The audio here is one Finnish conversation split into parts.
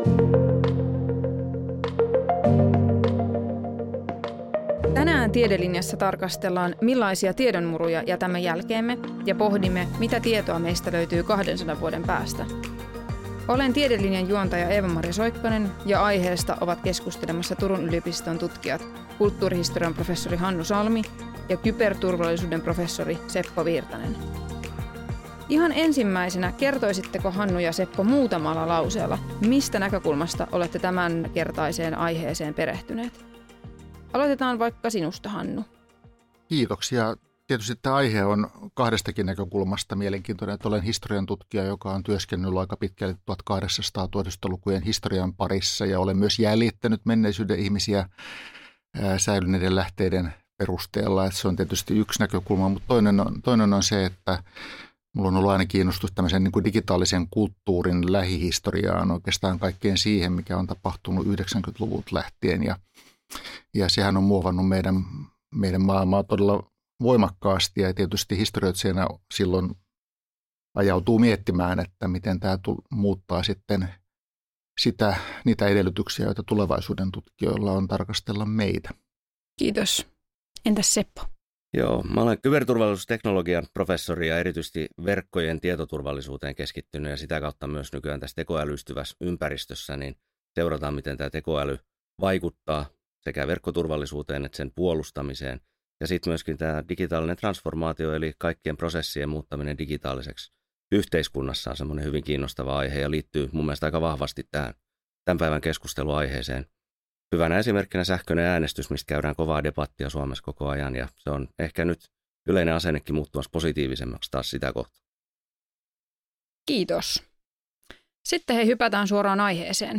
Tänään Tiedelinjassa tarkastellaan, millaisia tiedonmuruja jätämme jälkeemme ja pohdimme, mitä tietoa meistä löytyy 200 vuoden päästä. Olen Tiedelinjan juontaja Eeva-Maria Soikkonen ja aiheesta ovat keskustelemassa Turun yliopiston tutkijat, kulttuurihistorian professori Hannu Salmi ja kyberturvallisuuden professori Seppo Virtanen. Ihan ensimmäisenä kertoisitteko Hannu ja Seppo muutamalla lauseella, mistä näkökulmasta olette tämänkertaiseen aiheeseen perehtyneet? Aloitetaan vaikka sinusta, Hannu. Kiitoksia. Tietysti tämä aihe on kahdestakin näkökulmasta mielenkiintoinen, että olen historian tutkija, joka on työskennellyt aika pitkälle 1800-1900-lukujen historian parissa ja olen myös jäljittänyt menneisyyden ihmisiä säilyneiden lähteiden perusteella. Että se on tietysti yksi näkökulma, mutta toinen on se, että mulla on ollut aina kiinnostus tämmöisen niin kuin digitaalisen kulttuurin lähihistoriaan, oikeastaan kaikkeen siihen, mikä on tapahtunut 90-luvulta lähtien ja sehän on muovannut meidän maailmaa todella voimakkaasti ja tietysti historioitsijana silloin ajautuu miettimään, että miten tämä muuttaa sitten niitä edellytyksiä, joita tulevaisuuden tutkijoilla on tarkastella meitä. Kiitos. Entäs Seppo? Joo, mä olen kyberturvallisuusteknologian professori ja erityisesti verkkojen tietoturvallisuuteen keskittynyt ja sitä kautta myös nykyään tässä tekoälystyvässä ympäristössä, niin seurataan, miten tämä tekoäly vaikuttaa sekä verkkoturvallisuuteen että sen puolustamiseen. Ja sitten myöskin tämä digitaalinen transformaatio, eli kaikkien prosessien muuttaminen digitaaliseksi yhteiskunnassa on semmoinen hyvin kiinnostava aihe ja liittyy mun mielestä aika vahvasti tämän päivän keskusteluaiheeseen. Hyvänä esimerkkinä sähköinen äänestys, mistä käydään kovaa debattia Suomessa koko ajan ja se on ehkä nyt yleinen asennekin muuttumassa positiivisemmaksi taas sitä kohtaa. Kiitos. Sitten hypätään suoraan aiheeseen.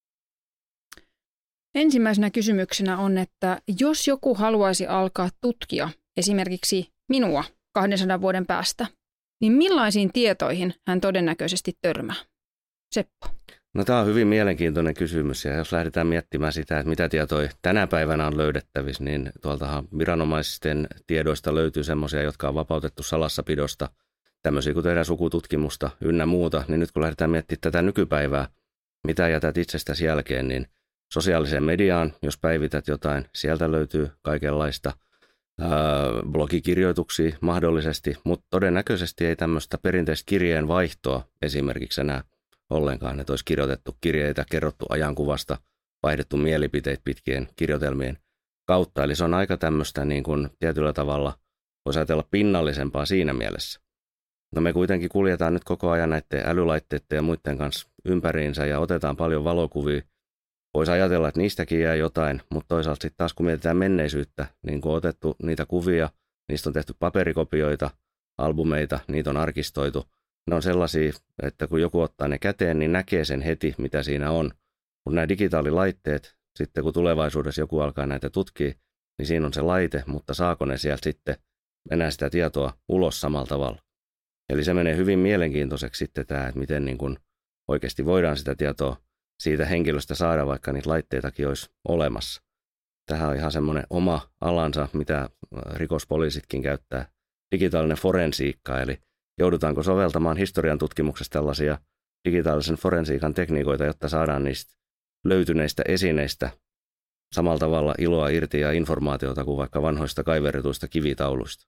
Ensimmäisenä kysymyksenä on, että jos joku haluaisi alkaa tutkia esimerkiksi minua 200 vuoden päästä, niin millaisiin tietoihin hän todennäköisesti törmää? Seppo. No tämä on hyvin mielenkiintoinen kysymys ja jos lähdetään miettimään sitä, että mitä tietoja tänä päivänä on löydettävissä, niin tuoltahan viranomaisten tiedoista löytyy semmoisia, jotka on vapautettu salassapidosta, tämmöisiä kuin tehdään sukututkimusta ynnä muuta, niin nyt kun lähdetään miettimään tätä nykypäivää, mitä jätät itsestäsi jälkeen, niin sosiaaliseen mediaan, jos päivität jotain, sieltä löytyy kaikenlaista blogikirjoituksia mahdollisesti, mutta todennäköisesti ei tämmöistä perinteistä kirjeenvaihtoa esimerkiksi enää ollenkaan, että olisi kirjoitettu kirjeitä, kerrottu ajankuvasta, vaihdettu mielipiteitä pitkien kirjoitelmien kautta. Eli se on aika tämmöistä niin kuin tietyllä tavalla, voisi ajatella pinnallisempaa siinä mielessä. No me kuitenkin kuljetaan nyt koko ajan näiden älylaitteiden ja muiden kanssa ympäriinsä ja otetaan paljon valokuvia. Voisi ajatella, että niistäkin jää jotain, mutta toisaalta sitten taas kun mietitään menneisyyttä, niin kun on otettu niitä kuvia, niistä on tehty paperikopioita, albumeita, niitä on arkistoitu. Ne on sellaisia, että kun joku ottaa ne käteen, niin näkee sen heti, mitä siinä on. Kun nämä digitaalilaitteet, sitten kun tulevaisuudessa joku alkaa näitä tutkia, niin siinä on se laite, mutta saako ne sieltä sitten enää sitä tietoa ulos samalla tavalla. Eli se menee hyvin mielenkiintoiseksi sitten tämä, että miten niin kun oikeasti voidaan sitä tietoa siitä henkilöstä saada, vaikka niitä laitteitakin olisi olemassa. Tähän on ihan semmoinen oma alansa, mitä rikospoliisitkin käyttää, digitaalinen forensiikka, eli joudutaanko soveltamaan historian tutkimuksessa tällaisia digitaalisen forensiikan tekniikoita, jotta saadaan niistä löytyneistä esineistä samalla tavalla iloa irti ja informaatiota kuin vaikka vanhoista kaiverretuista kivitauluista.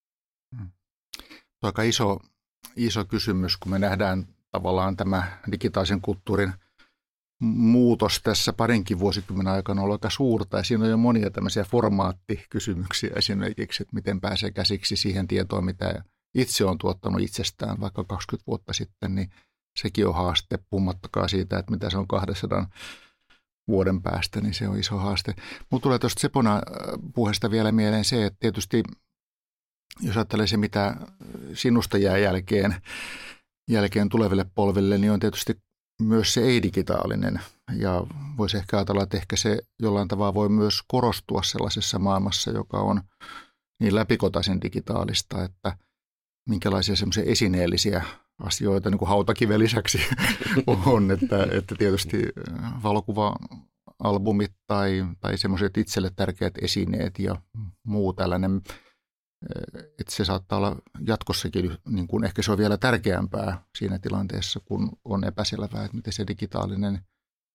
Aika iso kysymys, kun me nähdään tavallaan tämä digitaalisen kulttuurin muutos tässä parinkin vuosikymmenen aikana on ollut aika suurta ja siinä on jo monia tämmöisiä formaattikysymyksiä esimerkiksi, että miten pääsee käsiksi siihen tietoon, mitä itse on tuottanut itsestään vaikka 20 vuotta sitten, niin sekin on haaste, puhumattakaan siitä, että mitä se on 200 vuoden päästä, niin se on iso haaste. Mulla tulee tuosta Sepon puheesta vielä mieleen se, että tietysti jos ajattelee se, mitä sinusta jää jälkeen tuleville polville, niin on tietysti myös se ei-digitaalinen ja voisi ehkä ajatella, että ehkä se jollain tavalla voi myös korostua sellaisessa maailmassa, joka on niin läpikotaisin digitaalista, että minkälaisia semmoisia esineellisiä asioita niin kuin hautakiven lisäksi on, että tietysti valokuva-albumit tai semmoiset itselle tärkeät esineet ja muu tällainen, että se saattaa olla jatkossakin, niin kuin ehkä se on vielä tärkeämpää siinä tilanteessa, kun on epäselvää, että miten se digitaalinen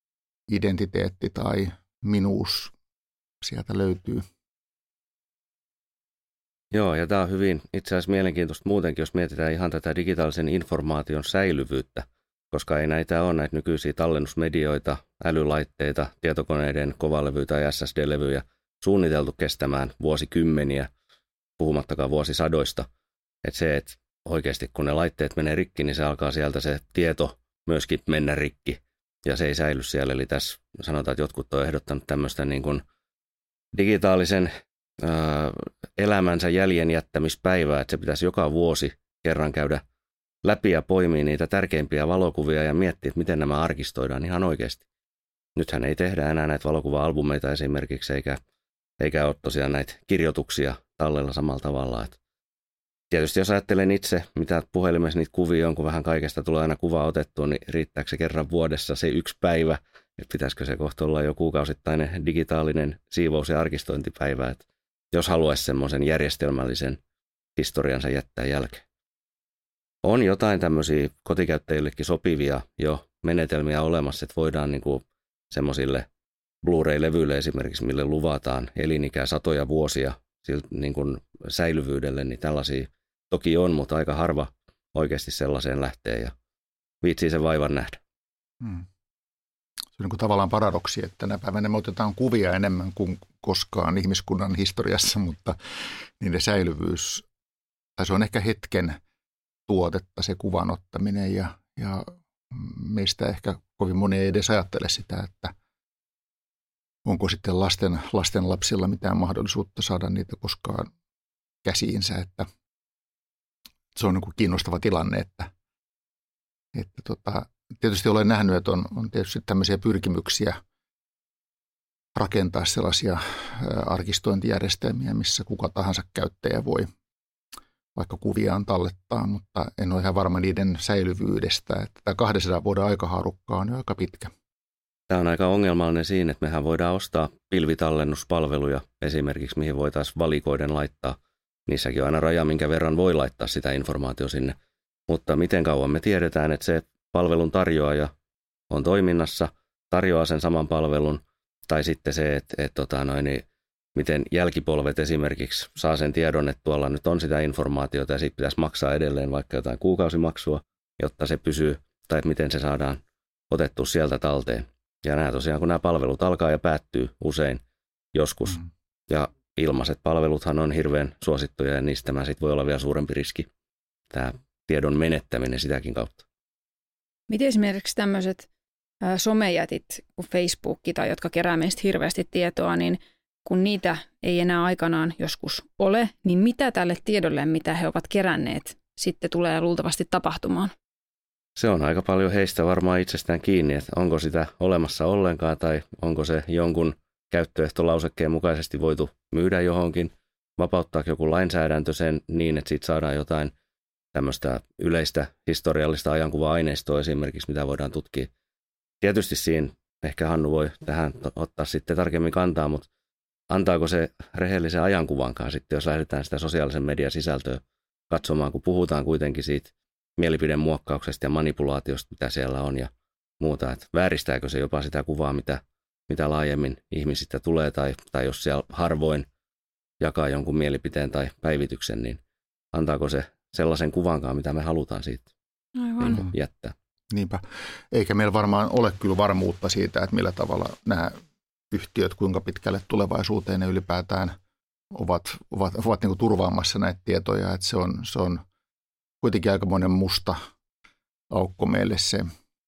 identiteetti tai minuus sieltä löytyy. Joo, ja tämä on hyvin itse asiassa mielenkiintoista muutenkin, jos mietitään ihan tätä digitaalisen informaation säilyvyyttä, koska ei näitä ole näitä nykyisiä tallennusmedioita, älylaitteita, tietokoneiden kovalevy- tai SSD-levyjä suunniteltu kestämään vuosikymmeniä, puhumattakaan vuosisadoista. Että se, että oikeasti kun ne laitteet menee rikki, niin se alkaa sieltä se tieto myöskin mennä rikki, ja se ei säily siellä. Eli tässä sanotaan, että jotkut on ehdottanut tämmöistä niin kuin digitaalisen elämänsä jäljen jättämispäivää, että se pitäisi joka vuosi kerran käydä läpi ja poimia niitä tärkeimpiä valokuvia ja miettiä, että miten nämä arkistoidaan ihan oikeasti. Nythän ei tehdä enää näitä valokuva-albumeita esimerkiksi, eikä ole tosiaan näitä kirjoituksia tallella samalla tavalla. Että tietysti jos ajattelen itse, mitä puhelimessa niitä kuvia on, kun vähän kaikesta tulee aina kuva otettua, niin riittääkö se kerran vuodessa se yksi päivä, että pitäisikö se kohta olla jo kuukausittainen digitaalinen siivous- ja arkistointipäivä, että jos haluaisi semmoisen järjestelmällisen historiansa jättää jälkeen. On jotain tämmöisiä kotikäyttäjillekin sopivia jo menetelmiä olemassa, että voidaan niinku semmoisille Blu-ray-levyille esimerkiksi, mille luvataan elinikää satoja vuosia siltä niin säilyvyydelle, niin tällaisia toki on, mutta aika harva oikeasti sellaiseen lähtee ja viitsii sen vaivan nähdä. Se on niin kuin tavallaan paradoksi, että tänä päivänä me otetaan kuvia enemmän kuin koskaan ihmiskunnan historiassa, mutta niiden säilyvyys, tai se on ehkä hetken tuotetta se kuvan ottaminen ja meistä ehkä kovin moni ei edes ajattele sitä, että onko sitten lasten lapsilla mitään mahdollisuutta saada niitä koskaan käsiinsä, että se on niin kuin kiinnostava tilanne, että tietysti olen nähnyt, että on tietysti tämmöisiä pyrkimyksiä rakentaa sellaisia arkistointijärjestelmiä, missä kuka tahansa käyttäjä voi vaikka kuviaan tallettaa, mutta en ole ihan varma niiden säilyvyydestä, että tämä 200 vuoden aikahaarukka on jo aika pitkä. Tämä on aika ongelmallinen siinä, että mehän voidaan ostaa pilvitallennuspalveluja esimerkiksi, mihin voitaisiin valikoiden laittaa. Niissäkin on aina raja, minkä verran voi laittaa sitä informaatiota sinne. Mutta miten kauan me tiedetään, että se palvelun tarjoaja on toiminnassa, tarjoaa sen saman palvelun, tai sitten se, että miten jälkipolvet esimerkiksi saa sen tiedon, että tuolla nyt on sitä informaatiota ja siitä pitäisi maksaa edelleen vaikka jotain kuukausimaksua, jotta se pysyy, tai miten se saadaan otettua sieltä talteen. Ja nämä tosiaan, kun nämä palvelut alkaa ja päättyy usein joskus, ja ilmaiset palveluthan on hirveän suosittuja, ja niistä tämä sitten voi olla vielä suurempi riski, tämä tiedon menettäminen sitäkin kautta. Miten esimerkiksi tämmöiset somejätit kuin Facebook tai jotka kerää meistä hirveästi tietoa, niin kun niitä ei enää aikanaan joskus ole, niin mitä tälle tiedolle, mitä he ovat keränneet, sitten tulee luultavasti tapahtumaan? Se on aika paljon heistä varmaan itsestään kiinni, että onko sitä olemassa ollenkaan tai onko se jonkun käyttöehtolausekkeen mukaisesti voitu myydä johonkin, vapauttaa joku lainsäädäntö sen niin, että siitä saadaan jotain tämmöistä yleistä historiallista ajankuva-aineistoa esimerkiksi, mitä voidaan tutkia. Tietysti siinä ehkä Hannu voi tähän ottaa sitten tarkemmin kantaa, mutta antaako se rehellisen ajankuvankaan sitten, jos lähdetään sitä sosiaalisen median sisältöä katsomaan, kun puhutaan kuitenkin siitä mielipidemuokkauksesta ja manipulaatiosta, mitä siellä on ja muuta, että vääristääkö se jopa sitä kuvaa, mitä laajemmin ihmisistä tulee, tai jos siellä harvoin jakaa jonkun mielipiteen tai päivityksen, niin antaako se sellaisen kuvankaan, mitä me halutaan siitä jättää. Niinpä. Eikä meillä varmaan ole kyllä varmuutta siitä, että millä tavalla nämä yhtiöt, kuinka pitkälle tulevaisuuteen ne ylipäätään ovat niin kuin turvaamassa näitä tietoja. Että se on kuitenkin aikamoinen musta aukko meille se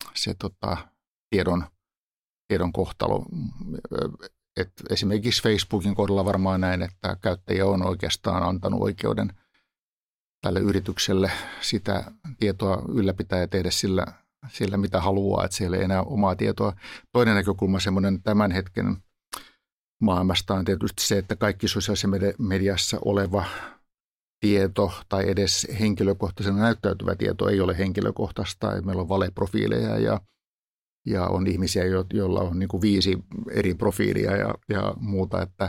tiedon kohtalo. Et esimerkiksi Facebookin kohdalla varmaan näin, että käyttäjä on oikeastaan antanut oikeuden tälle yritykselle sitä tietoa ylläpitää ja tehdä sillä mitä haluaa, että siellä ei enää omaa tietoa. Toinen näkökulma semmoinen tämän hetken maailmasta on tietysti se, että kaikki sosiaalisessa mediassa oleva tieto tai edes henkilökohtaisena näyttäytyvä tieto ei ole henkilökohtaista. Meillä on valeprofiileja ja on ihmisiä, joilla on niin kuin 5 eri profiilia ja muuta, että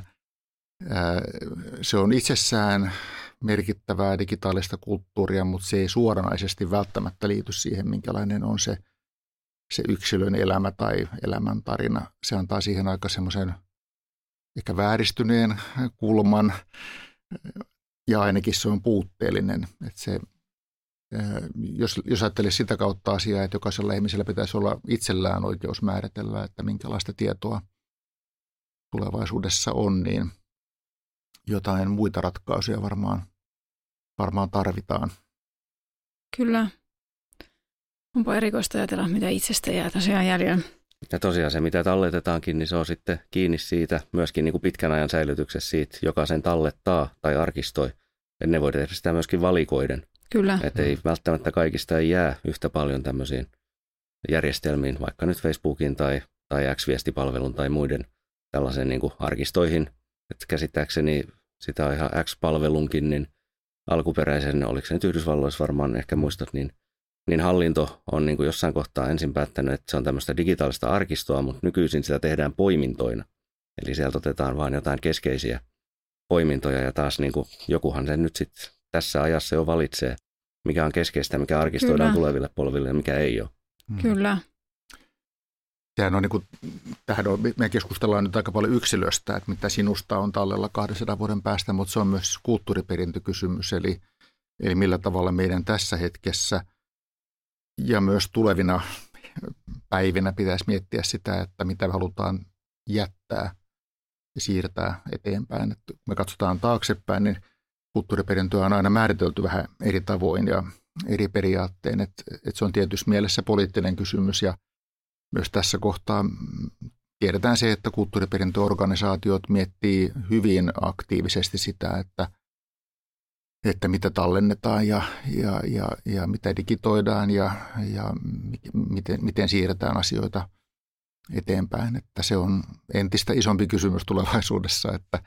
se on itsessään merkittävää digitaalista kulttuuria, mutta se ei suoranaisesti välttämättä liity siihen, minkälainen on se se yksilön elämä tai elämäntarina. Se antaa siihen aika semmoisen ehkä vääristyneen kulman, ja ainakin se on puutteellinen. Että se, jos ajattelee sitä kautta asiaa, että jokaisella ihmisellä pitäisi olla itsellään oikeus määritellä, että minkälaista tietoa tulevaisuudessa on, niin jotain muita ratkaisuja varmaan tarvitaan. Kyllä. Onpa erikoista ajatella, mitä itsestä jää tosiaan jäljellä. Ja tosiaan se, mitä talletetaankin, niin se on sitten kiinni siitä, myöskin niin kuin pitkän ajan säilytyksessä siitä, joka sen tallettaa tai arkistoi. Ja ne voi tehdä sitä myöskin valikoiden. Kyllä. Että ei välttämättä kaikista ei jää yhtä paljon tämmöisiin järjestelmiin, vaikka nyt Facebookin tai X-viestipalvelun tai muiden tällaisen niin kuin arkistoihin. Että käsittääkseni sitä on ihan X-palvelunkin, niin alkuperäisen, oliko se nyt Yhdysvalloissa varmaan, ehkä muistat, niin hallinto on niin kuin jossain kohtaa ensin päättänyt, että se on tämmöistä digitaalista arkistoa, mutta nykyisin sitä tehdään poimintoina. Eli sieltä otetaan vain jotain keskeisiä poimintoja ja taas niin kuin jokuhan sen nyt sitten tässä ajassa jo valitsee, mikä on keskeistä, mikä arkistoidaan tuleville polville ja mikä ei ole. Kyllä. Sehän on niin kuin, me keskustellaan nyt aika paljon yksilöstä, että mitä sinusta on tallella 200 vuoden päästä, mutta se on myös kulttuuriperintökysymys, eli millä tavalla meidän tässä hetkessä ja myös tulevina päivinä pitäisi miettiä sitä, että mitä me halutaan jättää ja siirtää eteenpäin. Että kun me katsotaan taaksepäin, niin kulttuuriperintöä on aina määritelty vähän eri tavoin ja eri periaattein, että se on tietysti mielessä poliittinen kysymys ja myös tässä kohtaa tiedetään se, että kulttuuriperintöorganisaatiot miettii hyvin aktiivisesti sitä, että mitä tallennetaan ja mitä digitoidaan ja miten siirretään asioita eteenpäin. Että se on entistä isompi kysymys tulevaisuudessa, että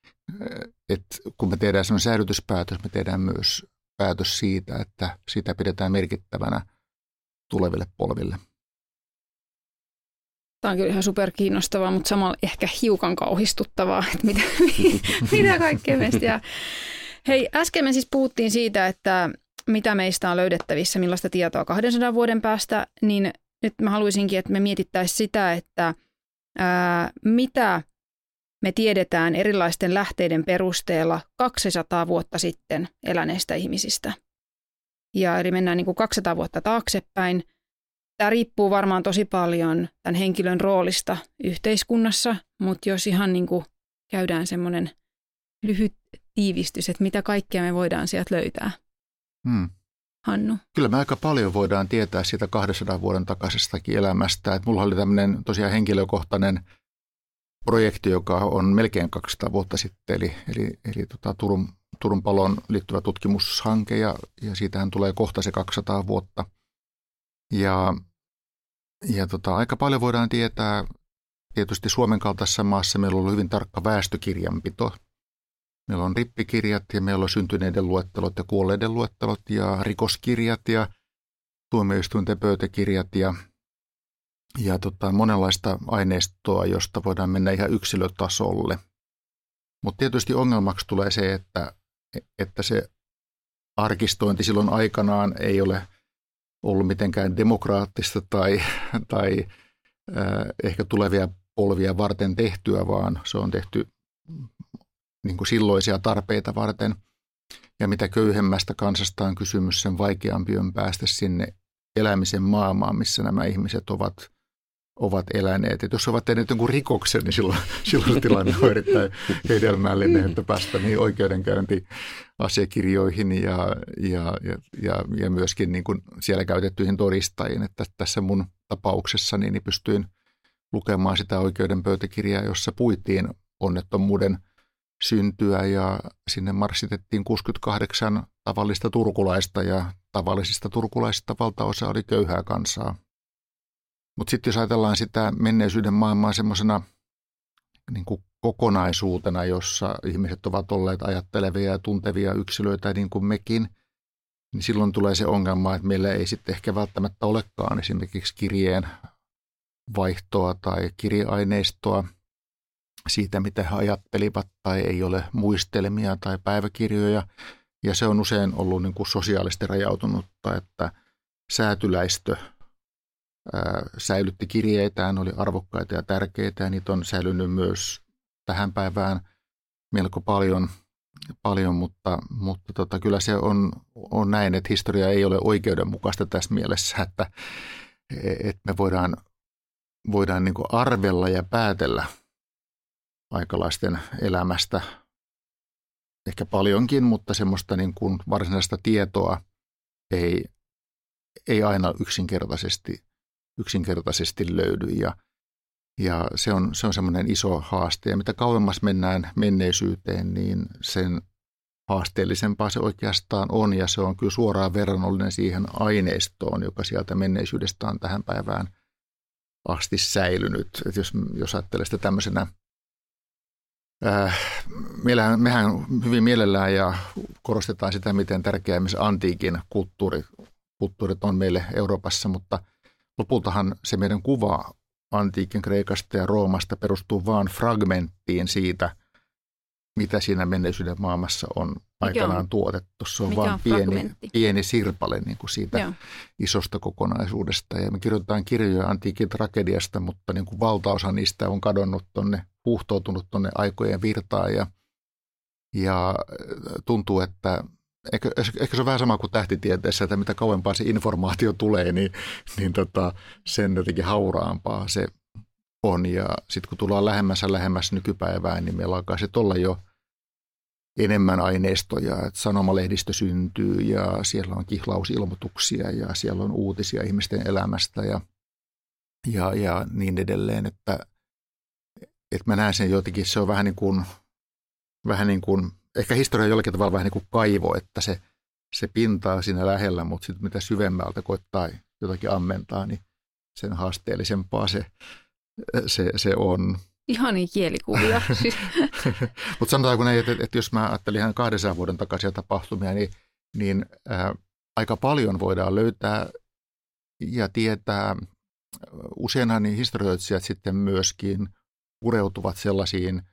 kun me tehdään sellainen säilytyspäätös, me tehdään myös päätös siitä, että sitä pidetään merkittävänä tuleville polville. Tämä on kyllä ihan superkiinnostavaa, mutta samalla ehkä hiukan kauhistuttavaa, että mitä kaikkea meistä jää. Hei, äsken me siis puhuttiin siitä, että mitä meistä on löydettävissä, millaista tietoa 200 vuoden päästä, niin nyt mä haluaisinkin, että me mietittäisiin sitä, että mitä me tiedetään erilaisten lähteiden perusteella 200 vuotta sitten eläneistä ihmisistä. Ja eli mennään niin kuin 200 vuotta taaksepäin. Tämä riippuu varmaan tosi paljon tämän henkilön roolista yhteiskunnassa, mutta jos ihan niin kuin käydään semmoinen lyhyt tiivistys, että mitä kaikkea me voidaan sieltä löytää. Hannu? Kyllä me aika paljon voidaan tietää siitä 200 vuoden takaisestakin elämästä. Että mulla oli tämmöinen tosiaan henkilökohtainen projekti, joka on melkein 200 vuotta sitten, eli Turun palon liittyvä tutkimushanke, ja siitähän tulee kohta se 200 vuotta. Ja aika paljon voidaan tietää, tietysti Suomen kaltaisessa maassa meillä on ollut hyvin tarkka väestökirjanpito. Meillä on rippikirjat ja meillä on syntyneiden luettelot ja kuolleiden luettelot ja rikoskirjat ja tuomioistuinten pöytäkirjat ja monenlaista aineistoa, josta voidaan mennä ihan yksilötasolle. Mutta tietysti ongelmaksi tulee se, että se arkistointi silloin aikanaan ei ole ollut mitenkään demokraattista tai ehkä tulevia polvia varten tehtyä, vaan se on tehty niin kuin silloisia tarpeita varten. Ja mitä köyhemmästä kansasta on kysymys, sen vaikeampi on päästä sinne elämisen maailmaan, missä nämä ihmiset ovat eläneet. Et jos ovat tehneet jonkun rikoksen, niin silloin tilanne on erittäin hedelmällinen, että päästä niin oikeudenkäyntiasiakirjoihin ja myöskin niin kuin siellä käytettyihin todistajiin. Että tässä mun tapauksessani niin pystyin lukemaan sitä oikeuden pöytäkirjaa, jossa puitiin onnettomuuden syntyä ja sinne marssitettiin 68 tavallista turkulaista ja tavallisista turkulaisista valtaosa oli köyhää kansaa. Mutta sitten jos ajatellaan sitä menneisyyden maailmaa semmoisena niin kuin kokonaisuutena, jossa ihmiset ovat olleet ajattelevia ja tuntevia yksilöitä niin kuin mekin, niin silloin tulee se ongelma, että meillä ei sitten ehkä välttämättä olekaan esimerkiksi kirjeen vaihtoa tai kirjeaineistoa siitä, mitä he ajattelivat, tai ei ole muistelmia tai päiväkirjoja. Ja se on usein ollut niin kuin sosiaalisesti rajautunutta, että säätyläistö säilytti kirjeitään, oli arvokkaita ja tärkeitä ja niitä on säilynyt myös tähän päivään melko paljon mutta kyllä se on näin, että historia ei ole oikeudenmukaista tässä mielessä, että me voidaan niin kuin arvella ja päätellä aikalaisten elämästä ehkä paljonkin, mutta semmoista niin kuin varsinaista tietoa ei aina yksinkertaisesti löydy ja se on semmoinen iso haaste. Ja mitä kauemmas mennään menneisyyteen, niin sen haasteellisempaa se oikeastaan on ja se on kyllä suoraan verrannollinen siihen aineistoon, joka sieltä menneisyydestä on tähän päivään asti säilynyt. Et jos ajattelee sitä tämmöisenä, mehän hyvin mielellään ja korostetaan sitä, miten tärkeää myös antiikin kulttuurit on meille Euroopassa, mutta lopultahan se meidän kuva antiikin Kreikasta ja Roomasta perustuu vain fragmenttiin siitä, mitä siinä menneisyyden maailmassa on aikanaan tuotettu. Se on vain pieni sirpale niin kuin siitä isosta kokonaisuudesta. Ja me kirjoitetaan kirjoja antiikin tragediasta, mutta niin kuin valtaosa niistä on kadonnut huuhtoutunut tuonne aikojen virtaan. Ja tuntuu, että ehkä se on vähän sama kuin tähtitieteessä, että mitä kauempaa se informaatio tulee, niin sen jotenkin hauraampaa se on. Ja sitten kun tullaan lähemmäs nykypäivään, niin meillä alkaa sitten olla jo enemmän aineistoja, että sanomalehdistö syntyy ja siellä on kihlausilmoituksia ja siellä on uutisia ihmisten elämästä ja niin edelleen, että mä näen sen jotenkin, se on vähän niin kuin ehkä historia jollakin tavalla vähän niin kuin kaivo, että se pintaa siinä lähellä, mutta sitten mitä syvemmältä koittaa jotakin ammentaa, niin sen haasteellisempaa se on. Ihania kielikuvia. Mutta sanotaanko näin, että jos mä ajattelin ihan 200 vuoden takaisia tapahtumia, niin aika paljon voidaan löytää ja tietää. Useinhan niin historioitsijat sitten myöskin pureutuvat sellaisiin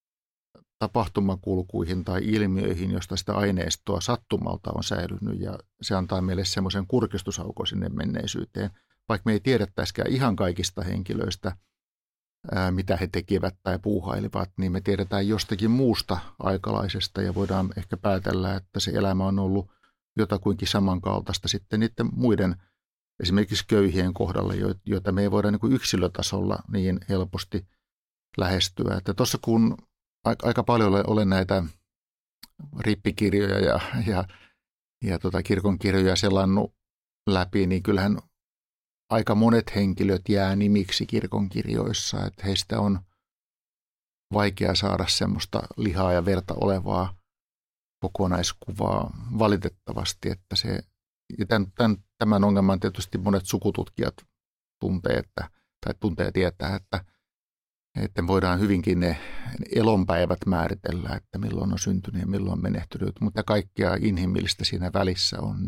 tapahtumakulkuihin tai ilmiöihin, josta sitä aineistoa sattumalta on säilynyt ja se antaa meille semmoisen kurkistusaukon sinne menneisyyteen. Vaikka me ei tiedettäisikään ihan kaikista henkilöistä, mitä he tekivät tai puuhailivat, niin me tiedetään jostakin muusta aikalaisesta ja voidaan ehkä päätellä, että se elämä on ollut jotakuinkin samankaltaista sitten niiden muiden esimerkiksi köyhien kohdalla, joita me ei voida niin kuin yksilötasolla niin helposti lähestyä. Että tuossa kun aika paljon olen näitä rippikirjoja ja kirkonkirjoja selannut läpi, niin kyllähän aika monet henkilöt jää nimiksi kirkonkirjoissa, että heistä on vaikea saada semmoista lihaa ja verta olevaa kokonaiskuvaa valitettavasti, että se, ja tämän ongelman tietysti monet sukututkijat tuntee ja tietää, että voidaan hyvinkin ne elonpäivät määritellä, että milloin on syntynyt ja milloin on menehtynyt, mutta kaikkea inhimillistä siinä välissä on,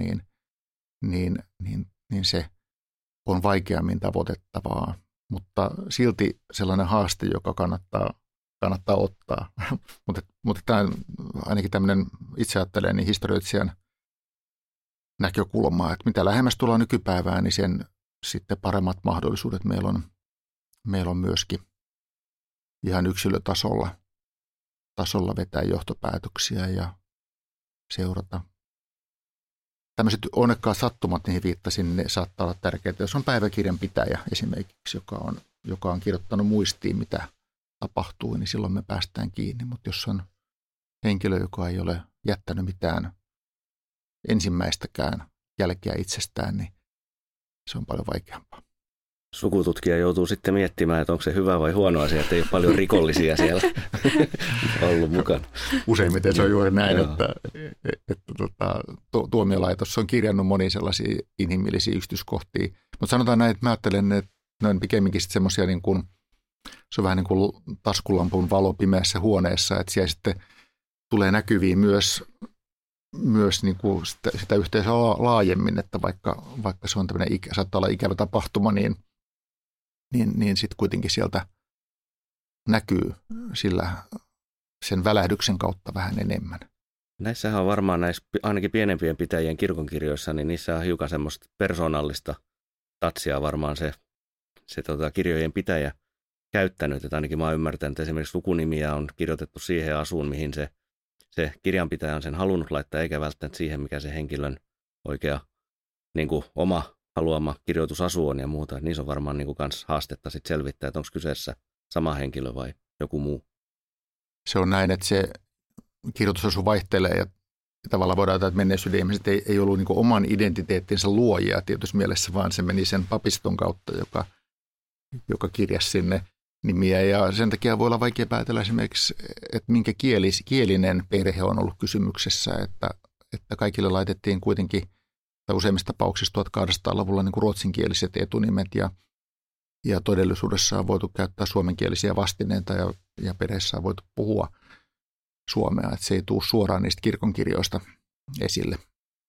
niin se on vaikeammin tavoitettavaa, mutta silti sellainen haaste, joka kannattaa ottaa. mutta tämä on ainakin tämmöinen, itse ajattelen, niin historioitsijan näkökulmaa, että mitä lähemmäs tullaan nykypäivään, niin sen sitten paremmat mahdollisuudet meillä on myöskin ihan yksilötasolla vetää johtopäätöksiä ja seurata. Tämmöiset onnekkaat sattumat, niihin viittasin, ne saattaa olla tärkeitä. Jos on päiväkirjanpitäjä esimerkiksi, joka on kirjoittanut muistiin, mitä tapahtuu, niin silloin me päästään kiinni. Mutta jos on henkilö, joka ei ole jättänyt mitään ensimmäistäkään jälkeä itsestään, niin se on paljon vaikeampaa. Sukututkija joutuu sitten miettimään, että onko se hyvä vai huono asia, että ei ole paljon rikollisia siellä ollut mukana. Useimmiten se on juuri näin, että tuomiolaitos on kirjannut monia sellaisia inhimillisiä yksityiskohtia. Mutta sanotaan näin, että mä ajattelen, että ne on pikemminkin semmoisia, niin kuin, se on vähän niin kuin taskulampun valo pimeässä huoneessa, että siellä sitten tulee näkyviin myös niin kuin sitä yhteisöä laajemmin, että vaikka se on tämmöinen, saattaa olla ikävä tapahtuma, niin sitten kuitenkin sieltä näkyy sen välähdyksen kautta vähän enemmän. Näissähän on varmaan ainakin pienempien pitäjien kirkonkirjoissa, niin niissä on hiukan semmoista persoonallista tatsia varmaan se kirjojen pitäjä käyttänyt. Että ainakin mä oon ymmärtänyt, että esimerkiksi sukunimiä on kirjoitettu siihen asuun, mihin se kirjanpitäjä on sen halunnut laittaa, eikä välttämättä siihen, mikä se henkilön oikea niin kuin oma haluama kirjoitusasu on ja muuta. Niissä on varmaan niin kuin kans haastetta sit selvittää, että onko kyseessä sama henkilö vai joku muu. Se on näin, että se kirjoitusasu vaihtelee ja tavallaan voidaan ajatella, että menneisyyden ihmiset ei ollut niin kuin oman identiteettinsä luojia tietysti mielessä, vaan se meni sen papiston kautta, joka kirjasi sinne nimiä. Ja sen takia voi olla vaikea päätellä esimerkiksi, että minkä kielinen perhe on ollut kysymyksessä, että kaikille laitettiin kuitenkin tai useimmissa tapauksissa 1800-luvulla niin kuin ruotsinkieliset etunimet ja todellisuudessa on voitu käyttää suomenkielisiä vastineita ja perheessä on voitu puhua suomea, että se ei tule suoraan niistä kirkonkirjoista esille.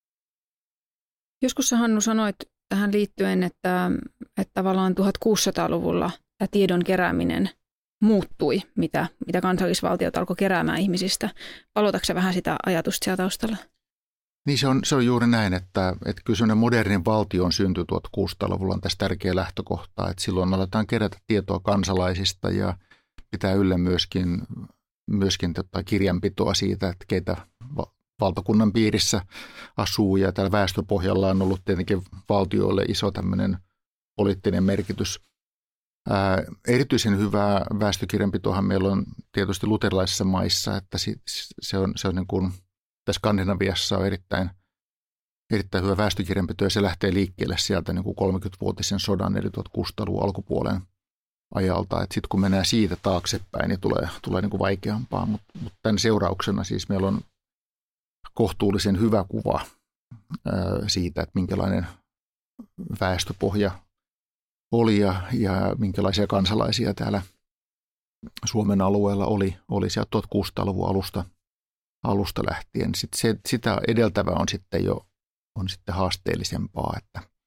Joskus Hannu sanoit tähän liittyen, että tavallaan 1600-luvulla tämä tiedon kerääminen muuttui, mitä kansallisvaltiot alkoi keräämään ihmisistä. Palotatko vähän sitä ajatusta siellä taustalla? Niin se on juuri näin, että kyllä sellainen modernin valtion syntyi 1600-luvulla on tässä tärkeä lähtökohta, että silloin aletaan kerätä tietoa kansalaisista ja pitää yllä myöskin kirjanpitoa siitä, että keitä valtakunnan piirissä asuu ja tällä väestöpohjalla on ollut tietenkin valtioille iso tämmöinen poliittinen merkitys. Erityisen hyvää väestökirjanpitoahan meillä on tietysti luterilaisissa maissa, että se on niin kuin tässä Skandinaviassa on erittäin hyvä väestökirjanpito ja se lähtee liikkeelle sieltä niin kuin 30-vuotisen sodan eli 1600-luvun alkupuolen ajalta. Sitten kun mennään siitä taaksepäin, niin tulee niin kuin vaikeampaa, mutta tämän seurauksena siis meillä on kohtuullisen hyvä kuva siitä, että minkälainen väestöpohja oli ja minkälaisia kansalaisia täällä Suomen alueella oli sieltä 1600-luvun alusta lähtien. Sitä edeltävä on sitten haasteellisempaa,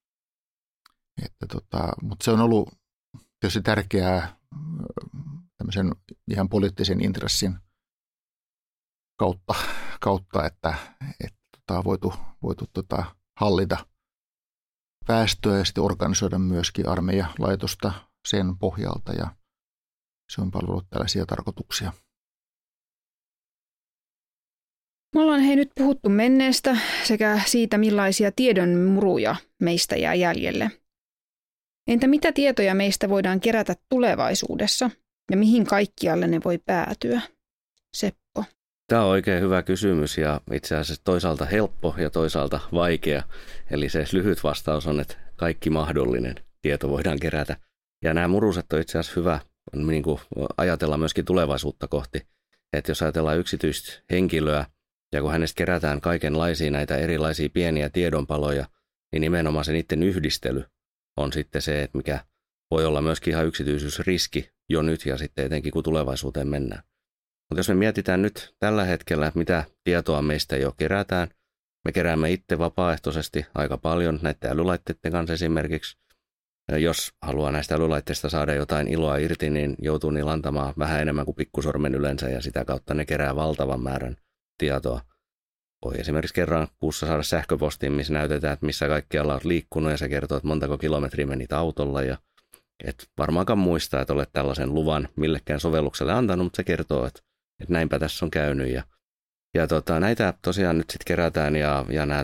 mutta se on ollut tietysti tärkeää tämmöisen ihan poliittisen intressin kautta että on voitu hallita väestöä ja sitten organisoida myöskin armeijalaitosta sen pohjalta ja se on palvellut tällaisia tarkoituksia. Me ollaan nyt puhuttu menneestä sekä siitä, millaisia tiedonmuruja meistä jää jäljelle. Entä mitä tietoja meistä voidaan kerätä tulevaisuudessa ja mihin kaikkialle ne voi päätyä? Seppo. Tämä on oikein hyvä kysymys ja itse asiassa toisaalta helppo ja toisaalta vaikea. Eli se lyhyt vastaus on, että kaikki mahdollinen tieto voidaan kerätä. Ja nämä muruset on itse asiassa hyvä niin kuin ajatella myöskin tulevaisuutta kohti. Että jos ajatellaan yksityistä henkilöä ja kun hänestä kerätään kaikenlaisia näitä erilaisia pieniä tiedonpaloja, niin nimenomaan se niiden yhdistely on sitten se, että mikä voi olla myöskin ihan yksityisyysriski jo nyt ja sitten etenkin kun tulevaisuuteen mennään. Mutta jos me mietitään nyt tällä hetkellä, että mitä tietoa meistä jo kerätään, me keräämme itse vapaaehtoisesti aika paljon näiden älylaitteiden kanssa esimerkiksi. Jos haluaa näistä älylaitteista saada jotain iloa irti, niin joutuu niillä antamaan vähän enemmän kuin pikkusormen yleensä ja sitä kautta ne kerää valtavan määrän tietoa. Voi esimerkiksi kerran kuussa saada sähköpostiin, missä näytetään, että missä kaikkialla olet liikkunut ja se kertoo, että montako kilometriä menit autolla ja et varmaankaan muistaa, että olet tällaisen luvan millekään sovellukselle antanut, mutta se kertoo, että näinpä tässä on käynyt. Ja näitä tosiaan nyt sitten kerätään ja nämä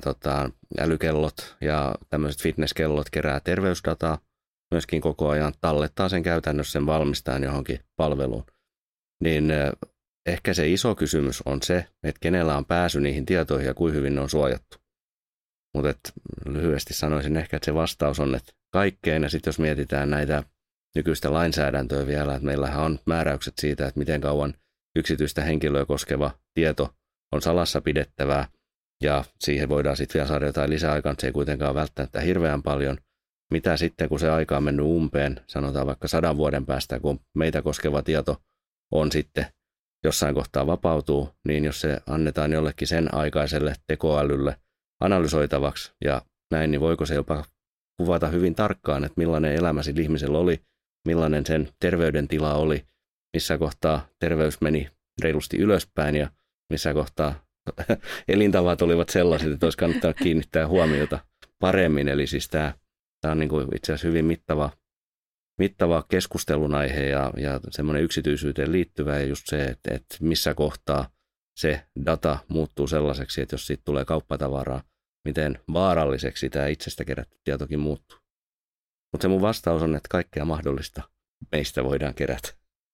älykellot ja tämmöiset fitnesskellot kerää terveysdataa myöskin koko ajan, tallettaa sen käytännössä sen valmistajan johonkin palveluun. Niin ehkä se iso kysymys on se, että kenellä on pääsy niihin tietoihin ja kuinka hyvin ne on suojattu. Mutta lyhyesti sanoisin ehkä, että se vastaus on, että kaikkeen. Ja sitten jos mietitään näitä nykyistä lainsäädäntöä vielä, että meillähän on määräykset siitä, että miten kauan yksityistä henkilöä koskeva tieto on salassa pidettävää. Ja siihen voidaan sitten vielä saada jotain lisäaikaa, mutta se ei kuitenkaan ole välttämättä hirveän paljon. Mitä sitten, kun se aika on mennyt umpeen, sanotaan vaikka 100 vuoden päästä, kun meitä koskeva tieto on sitten jossain kohtaa vapautuu, niin jos se annetaan jollekin sen aikaiselle tekoälylle analysoitavaksi ja näin, niin voiko se jopa kuvata hyvin tarkkaan, että millainen elämä sillä ihmisellä oli, millainen sen terveydentila oli, missä kohtaa terveys meni reilusti ylöspäin ja missä kohtaa elintavat olivat sellaiset, että olisi kannattanut kiinnittää huomiota paremmin. Eli siis tämä Tämä on niin kuin itse asiassa hyvin mittava keskustelun aihe ja semmoinen yksityisyyteen liittyvä ja just se, että missä kohtaa se data muuttuu sellaiseksi, että jos siitä tulee kauppatavaraa, miten vaaralliseksi tämä itsestä kerätty tietokin muuttuu. Mutta se mun vastaus on, että kaikkea mahdollista meistä voidaan kerätä.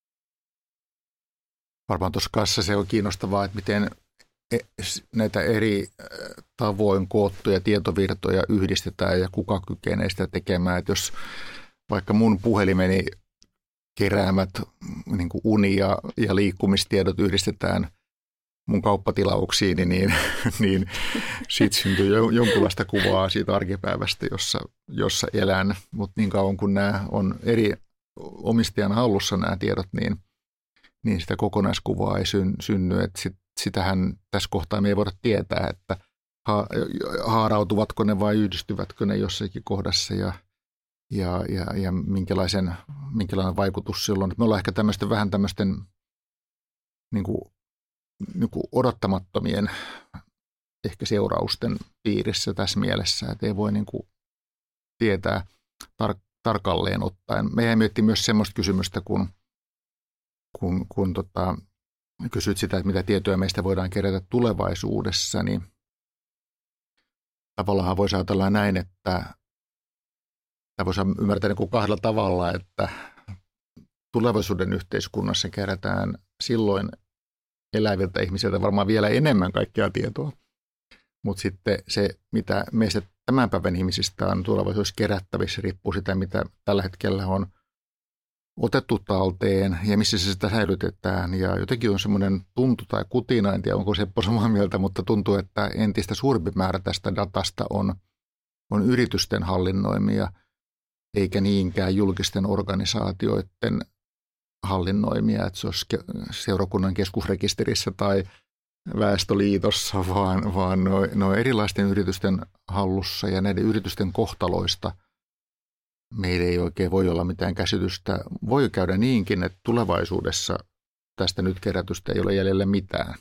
Varmaan tuossa kanssa se on kiinnostavaa, että miten näitä eri tavoin koottuja tietovirtoja yhdistetään ja kuka kykenee sitä tekemään. Että jos vaikka mun puhelimeni keräämät niin kuin uni- ja liikkumistiedot yhdistetään mun kauppatilauksiini, niin siitä syntyy jonkunlaista kuvaa siitä arkipäivästä, jossa elän. Mutta niin kauan kun nämä on eri omistajan hallussa nämä tiedot, niin sitä kokonaiskuvaa ei synny. Että sitähän tässä kohtaa me ei voida tietää, että haarautuvatko ne vai yhdistyvätkö ne jossakin kohdassa ja minkälainen vaikutus silloin. Me ollaan ehkä vähän tämmöisten niin kuin odottamattomien ehkä seurausten piirissä tässä mielessä, että ei voi niin kuin tietää tarkalleen ottaen. Me miettii myös semmoista kysymystä, kun kysyt sitä, että mitä tietoja meistä voidaan kerätä tulevaisuudessa, niin tavallaan voisi ajatella näin, että voisi ymmärtää niin kuin kahdella tavalla, että tulevaisuuden yhteiskunnassa kerätään silloin eläviltä ihmisiltä varmaan vielä enemmän kaikkea tietoa, mutta sitten se, mitä meistä tämän päivän ihmisistä on tulevaisuudessa kerättävissä, riippuu sitä, mitä tällä hetkellä on otettu talteen ja missä se sitä säilytetään. Ja jotenkin on semmoinen tuntu tai kutina, en tiedä onko Seppo samaa mieltä, mutta tuntuu, että entistä suurempi määrä tästä datasta on yritysten hallinnoimia, eikä niinkään julkisten organisaatioiden hallinnoimia, että se olisi seurakunnan keskusrekisterissä tai Väestöliitossa, vaan no erilaisten yritysten hallussa ja näiden yritysten kohtaloista meillä ei oikein voi olla mitään käsitystä. Voi käydä niinkin, että tulevaisuudessa tästä nyt kerätystä ei ole jäljellä mitään.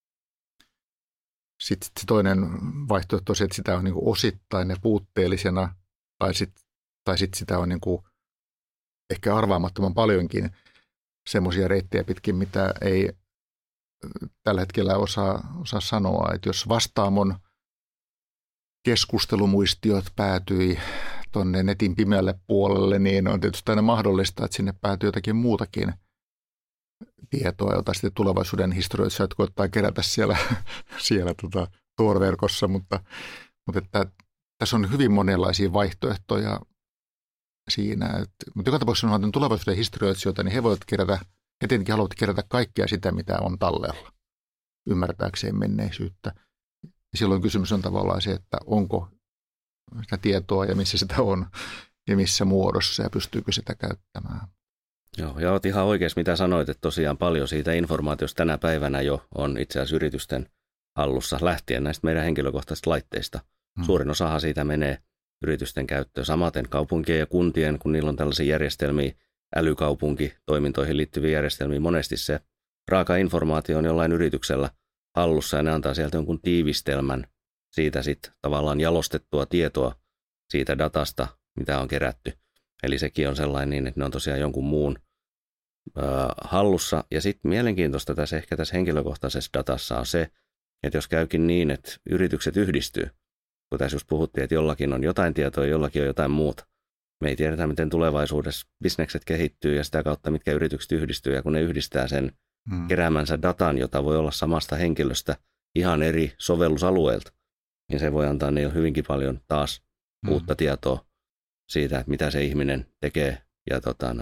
Sitten se toinen vaihtoehto on se, että sitä on niin kuin osittain ja puutteellisena, tai sitten sitä on niin kuin ehkä arvaamattoman paljonkin semmoisia reittejä pitkin, mitä ei tällä hetkellä osaa sanoa. Että jos Vastaamon keskustelumuistiot päätyi tuonne netin pimeälle puolelle, niin on tietysti aina mahdollista, että sinne päätyy jotakin muutakin tietoa, jota sitten tulevaisuuden historioitsijat koettaa kerätä siellä Tor-verkossa, mutta että tässä on hyvin monenlaisia vaihtoehtoja siinä. Mutta joka tapauksessa on tulevaisuuden historioitsijoita, niin he tietenkin haluavat kerätä kaikkea sitä, mitä on tallella, ymmärtääkseen menneisyyttä. Ja silloin kysymys on tavallaan se, että onko sitä tietoa ja missä sitä on ja missä muodossa ja pystyykö sitä käyttämään. Joo, ja olet ihan oikeassa, mitä sanoit, että tosiaan paljon siitä informaatiosta tänä päivänä jo on itse asiassa yritysten hallussa lähtien näistä meidän henkilökohtaisista laitteista. Suurin osahan siitä menee yritysten käyttöön. Samaten kaupunkien ja kuntien, kun niillä on tällaisia järjestelmiä, älykaupunkitoimintoihin liittyviä järjestelmiä, monesti se raaka informaatio on jollain yrityksellä hallussa ja ne antaa sieltä jonkun tiivistelmän siitä sitten tavallaan jalostettua tietoa siitä datasta, mitä on kerätty. Eli sekin on sellainen niin, että ne on tosiaan jonkun muun hallussa. Ja sitten mielenkiintoista tässä henkilökohtaisessa datassa on se, että jos käykin niin, että yritykset yhdistyy, kun tässä just puhuttiin, että jollakin on jotain tietoa ja jollakin on jotain muuta. Me ei tiedetä, miten tulevaisuudessa bisnekset kehittyy ja sitä kautta, mitkä yritykset yhdistyy. Ja kun ne yhdistää sen keräämänsä datan, jota voi olla samasta henkilöstä ihan eri sovellusalueelta, niin se voi antaa niille hyvinkin paljon taas uutta tietoa siitä, että mitä se ihminen tekee. Ja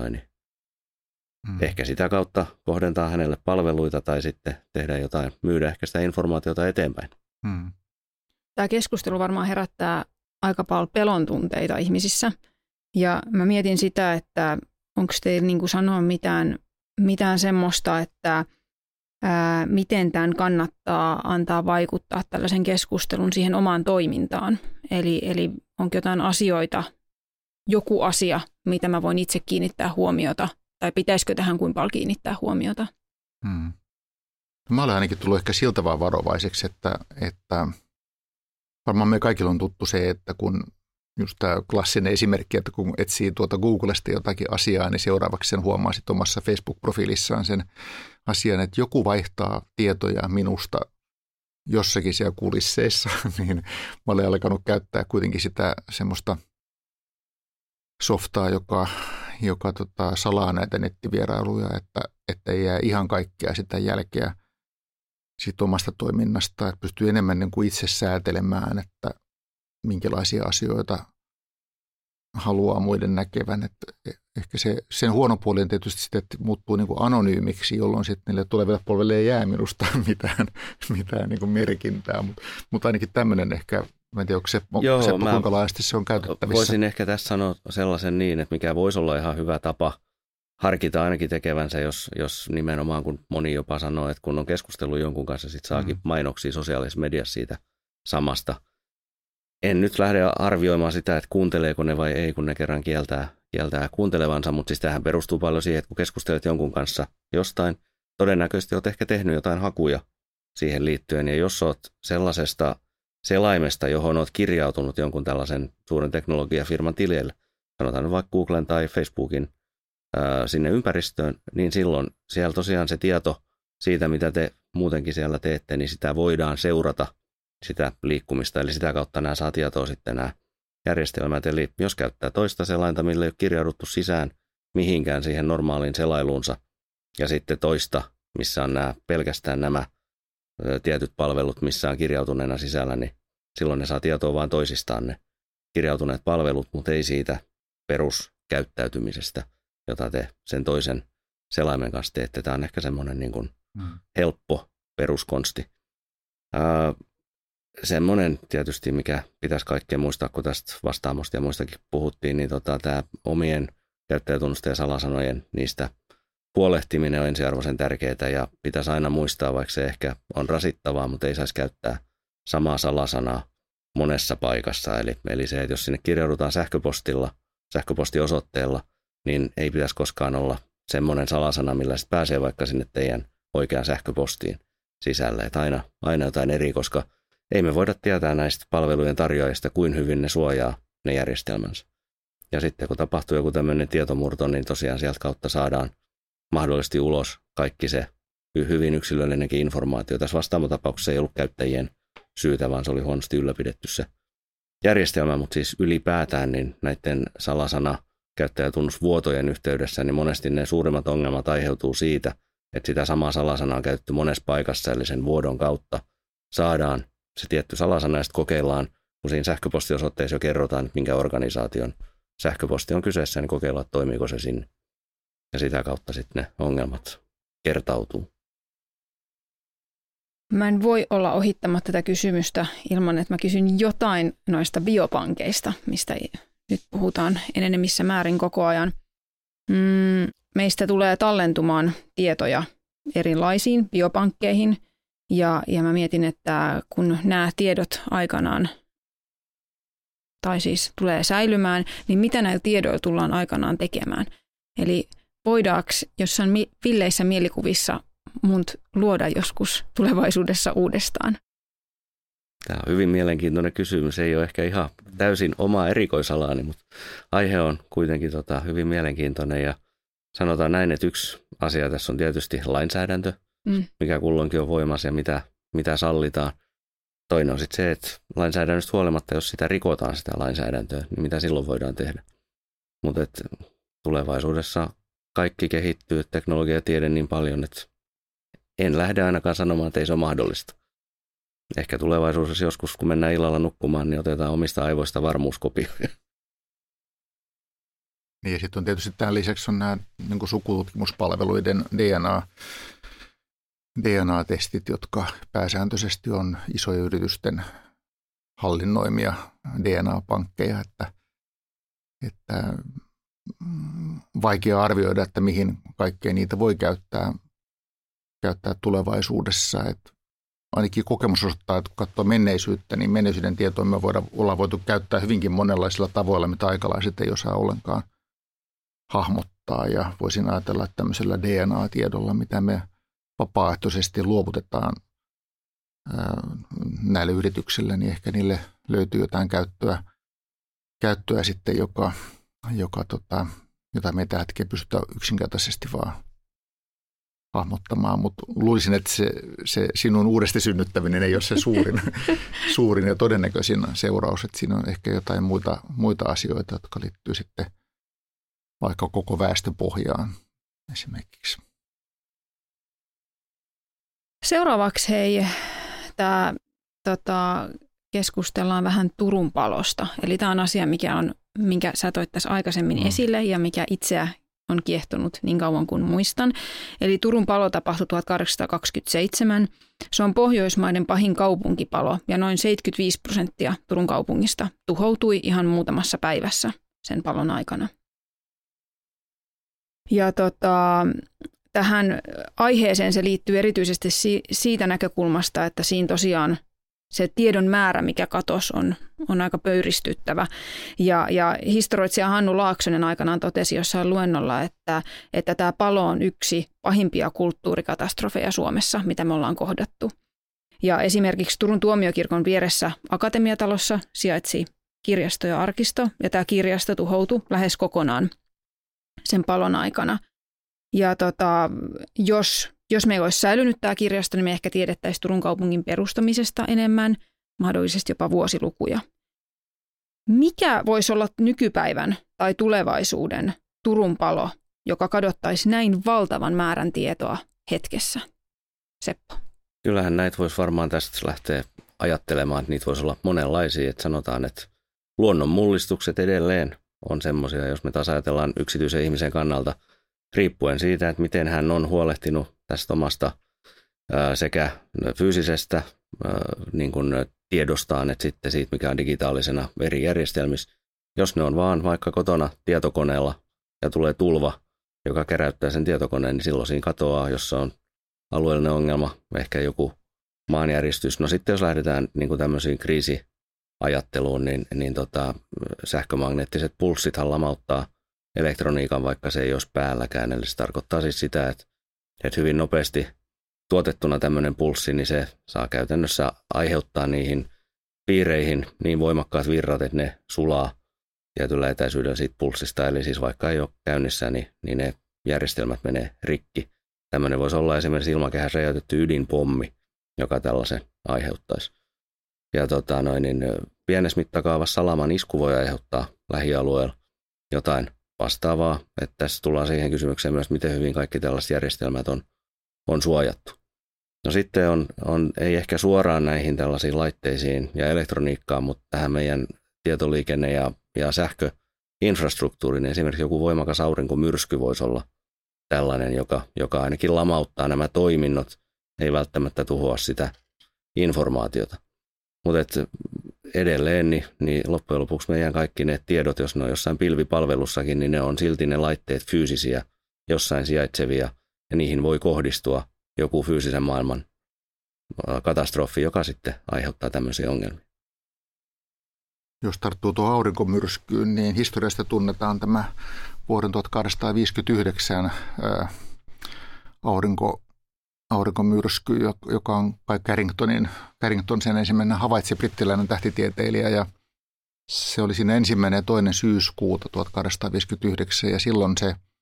ehkä sitä kautta kohdentaa hänelle palveluita tai sitten tehdä jotain, myydä ehkä sitä informaatiota eteenpäin. Tämä keskustelu varmaan herättää aika paljon pelon tunteita ihmisissä. Ja mä mietin sitä, että onko teillä niin kuin sanoa mitään semmoista, että miten tämän kannattaa antaa vaikuttaa tällaisen keskustelun siihen omaan toimintaan. Eli onko jotain asioita, joku asia, mitä mä voin itse kiinnittää huomiota, tai pitäisikö tähän kuinka paljon kiinnittää huomiota? Mä olen ainakin tullut ehkä siltä vaan varovaiseksi, että varmaan me kaikilla on tuttu se, että kun just tämä klassinen esimerkki, että kun etsii tuota Googlesta jotakin asiaa, niin seuraavaksi sen huomaa sitten omassa Facebook-profiilissaan sen asian, että joku vaihtaa tietoja minusta jossakin siellä kulisseissa, niin mä olen alkanut käyttää kuitenkin sitä semmoista softaa, joka salaa näitä nettivierailuja, että ei jää ihan kaikkea sitä jälkeä siitä omasta toiminnasta, että pystyy enemmän niin kuin itse säätelemään, että minkälaisia asioita haluaa muiden näkevän. Että ehkä sen huono puoli on tietysti sitten, että muuttuu niin kuin anonyymiksi, jolloin sitten niille tuleville polville ei jää minusta mitään niin kuin merkintää, mutta ainakin tämmöinen ehkä, mä en tiedä, onko Seppo, kuinka laajasti se on käytettävissä. Voisin ehkä tässä sanoa sellaisen niin, että mikä voisi olla ihan hyvä tapa harkita ainakin tekevänsä, jos nimenomaan, kun moni jopa sanoo, että kun on keskustellut jonkun kanssa, sitten saakin mainoksia sosiaalisessa mediassa siitä samasta. En nyt lähde arvioimaan sitä, että kuunteleeko ne vai ei, kun ne kerran kieltää kuuntelevansa, mutta siis tämähän perustuu paljon siihen, että kun keskustelet jonkun kanssa jostain, todennäköisesti olet ehkä tehnyt jotain hakuja siihen liittyen, ja jos olet sellaisesta selaimesta, johon olet kirjautunut jonkun tällaisen suuren teknologiafirman tilille, sanotaan vaikka Googlen tai Facebookin sinne ympäristöön, niin silloin siellä tosiaan se tieto siitä, mitä te muutenkin siellä teette, niin sitä voidaan seurata sitä liikkumista, eli sitä kautta nämä saa tietoa sitten nämä järjestelmät. Eli jos käyttää toista selainta, millä ei ole kirjauduttu sisään mihinkään siihen normaaliin selailuunsa, ja sitten toista, missä on pelkästään nämä tietyt palvelut, missä on kirjautuneena sisällä, niin silloin ne saa tietoa vain toisistaan ne kirjautuneet palvelut, mutta ei siitä peruskäyttäytymisestä, jota te sen toisen selaimen kanssa teette. Tämä on ehkä semmoinen niin kuin helppo peruskonsti. Semmoinen tietysti, mikä pitäisi kaikkea muistaa, kun tästä vastaamosta ja muistakin puhuttiin, niin tämä omien käyttäjätunnusten ja salasanojen niistä huolehtiminen on ensiarvoisen tärkeää ja pitäisi aina muistaa, vaikka se ehkä on rasittavaa, mutta ei saisi käyttää samaa salasanaa monessa paikassa. Eli se, että jos sinne kirjaudutaan sähköpostiosoitteella, niin ei pitäisi koskaan olla semmoinen salasana, millä sitten pääsee vaikka sinne teidän oikeaan sähköpostiin sisälle. Että aina jotain eri, koska ei me voida tietää näistä palvelujen tarjoajista, kuin hyvin ne suojaa ne järjestelmänsä. Ja sitten kun tapahtuu joku tämmöinen tietomurto, niin tosiaan sieltä kautta saadaan mahdollisesti ulos kaikki se hyvin yksilöllinenkin informaatio. Tässä vastaamotapauksessa ei ollut käyttäjien syytä, vaan se oli huonosti ylläpidetty se järjestelmä, mutta siis ylipäätään niin näiden salasana käyttäjätunnusvuotojen yhteydessä, niin monesti ne suurimmat ongelmat aiheutuu siitä, että sitä samaa salasanaa on käytetty monessa paikassa, eli sen vuodon kautta saadaan se tietty salasana, ja sitten kokeillaan, kun siinä sähköpostiosoitteessa jo kerrotaan, että minkä organisaation sähköposti on kyseessä, niin kokeillaan, että toimiiko se sinne. Ja sitä kautta sitten ne ongelmat kertautuu. Mä en voi olla ohittamatta tätä kysymystä ilman, että mä kysyn jotain noista biopankeista, mistä nyt puhutaan enenevissä määrin koko ajan. Meistä tulee tallentumaan tietoja erilaisiin biopankkeihin, ja mä mietin, että kun nämä tiedot aikanaan, tai siis tulee säilymään, niin mitä näillä tiedoilla tullaan aikanaan tekemään. Eli voidaanko jossain villeissä mielikuvissa mut luoda joskus tulevaisuudessa uudestaan? Tämä on hyvin mielenkiintoinen kysymys. Ei ole ehkä ihan täysin oma erikoisalaani, mutta aihe on kuitenkin hyvin mielenkiintoinen. Ja sanotaan näin, että yksi asia tässä on tietysti lainsäädäntö, mikä kulloinkin on voimassa ja mitä sallitaan. Toinen on sitten se, että lainsäädännöstä huolimatta, jos sitä rikotaan sitä lainsäädäntöä, niin mitä silloin voidaan tehdä. Mutta tulevaisuudessa kaikki kehittyy, teknologia ja tiede niin paljon, että en lähde ainakaan sanomaan, että ei se ole mahdollista. Ehkä tulevaisuudessa joskus, kun mennään illalla nukkumaan, niin otetaan omista aivoista varmuuskopioja. Niin ja sitten on tietysti tämän lisäksi on nämä niin kuin sukututkimuspalveluiden DNA-testit, jotka pääsääntöisesti on isojen yritysten hallinnoimia DNA-pankkeja, että vaikea arvioida, että mihin kaikkea niitä voi käyttää tulevaisuudessa. Että ainakin kokemus osoittaa, että kun katsoo menneisyyttä, niin menneisyyden tietoa me ollaan voitu käyttää hyvinkin monenlaisilla tavoilla, mitä aikalaiset ei osaa ollenkaan hahmottaa. Ja voisin ajatella, että tämmöisellä DNA-tiedolla, mitä me vapaaehtoisesti luovutetaan näille yrityksille, niin ehkä niille löytyy jotain käyttöä sitten, jota me ei tällä hetkellä pystytä yksinkertaisesti vaan hahmottamaan, mutta luulisin, että se sinun uudesti synnyttäminen ei ole se suurin ja todennäköisin seuraus, että siinä on ehkä jotain muita asioita, jotka liittyy sitten vaikka koko väestöpohjaan esimerkiksi. Seuraavaksi keskustellaan vähän Turun palosta. Eli tämä on asia, minkä sä toit tässä aikaisemmin esille ja mikä itseä on kiehtonut niin kauan kuin muistan. Eli Turun palo tapahtui 1827. Se on Pohjoismaiden pahin kaupunkipalo ja noin 75% Turun kaupungista tuhoutui ihan muutamassa päivässä sen palon aikana. Ja tähän aiheeseen se liittyy erityisesti siitä näkökulmasta, että siinä tosiaan se tiedon määrä, mikä katosi, on aika pöyristyttävä. Ja historioitsija Hannu Laaksonen aikanaan totesi jossain luennolla, että tämä palo on yksi pahimpia kulttuurikatastrofeja Suomessa, mitä me ollaan kohdattu. Ja esimerkiksi Turun tuomiokirkon vieressä Akatemiatalossa sijaitsi kirjasto ja arkisto, ja tämä kirjasto tuhoutui lähes kokonaan sen palon aikana. Ja jos me ei olisi säilynyt tämä kirjasto, niin me ehkä tiedettäisiin Turun kaupungin perustamisesta enemmän, mahdollisesti jopa vuosilukuja. Mikä voisi olla nykypäivän tai tulevaisuuden Turun palo, joka kadottaisi näin valtavan määrän tietoa hetkessä? Seppo. Kyllähän näitä voisi varmaan tästä lähteä ajattelemaan, että niitä voisi olla monenlaisia. Että sanotaan, että luonnon mullistukset edelleen on semmoisia, jos me taas ajatellaan yksityisen ihmisen kannalta, riippuen siitä, että miten hän on huolehtinut tästä omasta sekä fyysisestä niin kuin tiedostaan, että sitten siitä, mikä on digitaalisena eri järjestelmissä. Jos ne on vaan vaikka kotona tietokoneella ja tulee tulva, joka keräyttää sen tietokoneen, niin silloin siinä katoaa, jos se on alueellinen ongelma, ehkä joku maanjäristys. No sitten jos lähdetään niin kuin tämmöisiin kriisiajatteluun, niin sähkömagneettiset pulssithan lamauttaa elektroniikan, vaikka se ei olisi päälläkään. Eli se tarkoittaa siis sitä, että hyvin nopeasti tuotettuna tämmöinen pulssi, niin se saa käytännössä aiheuttaa niihin piireihin niin voimakkaat virrat, että ne sulaa tietyllä etäisyydellä siitä pulssista. Eli siis vaikka ei ole käynnissä, niin ne järjestelmät menee rikki. Tämmöinen voisi olla esimerkiksi ilmakehässä räjäytetty ydinpommi, joka tällaisen aiheuttaisi. Ja pienessä mittakaavassa salaman isku voi aiheuttaa lähialueella jotain vastaavaa. Että tässä tullaan siihen kysymykseen myös, miten hyvin kaikki tällaiset järjestelmät on suojattu. No sitten ei ehkä suoraan näihin tällaisiin laitteisiin ja elektroniikkaan, mutta tähän meidän tietoliikenne- ja sähköinfrastruktuuriin, esimerkiksi joku voimakas aurinkomyrsky voisi olla tällainen, joka ainakin lamauttaa nämä toiminnot, ei välttämättä tuhoa sitä informaatiota. Mutta edelleen niin loppujen lopuksi meidän kaikki ne tiedot, jos ne on jossain pilvipalvelussakin, niin ne on silti ne laitteet fyysisiä, jossain sijaitsevia, ja niihin voi kohdistua joku fyysisen maailman katastrofi, joka sitten aiheuttaa tämmöisiä ongelmia. Jos tarttuu tuohon aurinkomyrskyyn, niin historiasta tunnetaan tämä vuoden 1859 aurinkomyrsky, joka on Carrington sen ensimmäinen havaitsi, brittiläinen tähtitieteilijä, ja se oli siinä 1. ja 2. syyskuuta 1859, ja silloin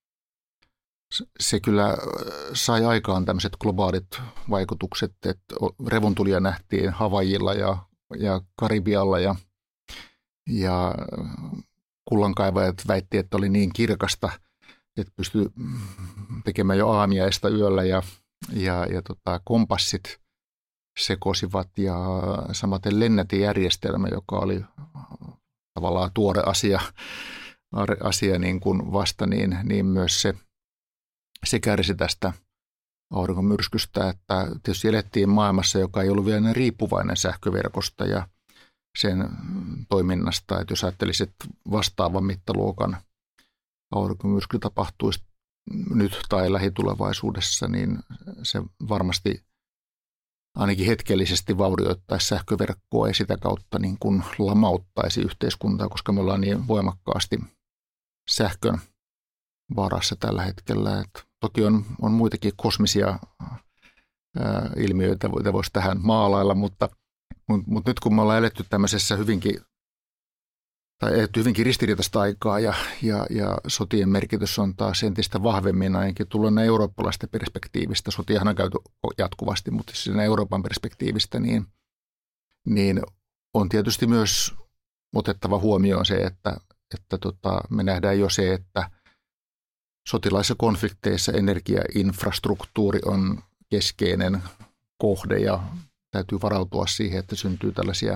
se kyllä sai aikaan tämmöiset globaalit vaikutukset, että revontulia nähtiin Havaijilla ja Karibialla, ja kullankaivajat väitti, että oli niin kirkasta, että pystyi tekemään jo aamiaista yöllä, ja kompassit sekosivat, ja samaten lennätijärjestelmä, joka oli tavallaan tuore asia niin kuin vasta, niin myös se kärsi tästä aurinkomyrskystä, että tietysti elettiin maailmassa, joka ei ollut vielä riippuvainen sähköverkosta ja sen toiminnasta, että jos ajattelisit vastaavan mittaluokan aurinkomyrsky tapahtuisi nyt tai lähitulevaisuudessa, niin se varmasti ainakin hetkellisesti vaurioittaisi sähköverkkoa ja sitä kautta niin kuin lamauttaisi yhteiskuntaa, koska me ollaan niin voimakkaasti sähkön varassa tällä hetkellä. Et toki on muitakin kosmisia ilmiöitä, joita voisi tähän maalailla, mutta nyt kun me ollaan eletty tämmöisessä hyvinkin hyvinkin ristiriitaista aikaa ja sotien merkitys on taas entistä vahvemmin ainakin tullut eurooppalaisten perspektiivistä. Sotiahan on käyty jatkuvasti, mutta siinä Euroopan perspektiivistä niin on tietysti myös otettava huomioon se, että me nähdään jo se, että sotilaisissa konflikteissa energiainfrastruktuuri on keskeinen kohde ja täytyy varautua siihen, että syntyy tällaisia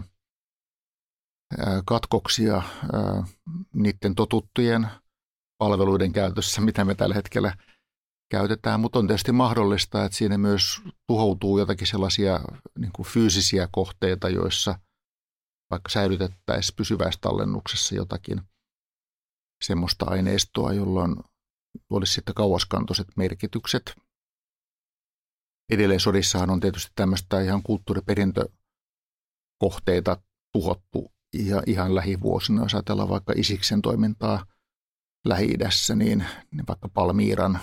katkoksia niiden totuttujen palveluiden käytössä, mitä me tällä hetkellä käytetään, mutta on tietysti mahdollista, että siinä myös tuhoutuu jotakin sellaisia niin kuin fyysisiä kohteita, joissa vaikka säilytettäisiin pysyvässä tallennuksessa jotakin semmoista aineistoa, jolloin olisi sitten kauaskantoiset merkitykset. Edelleen sodissahan on tietysti tämmöistä ihan kulttuuriperintökohteita tuhottu ihan lähivuosina. Jos ajatellaan vaikka Isiksen toimintaa Lähi-idässä, niin vaikka Palmiiran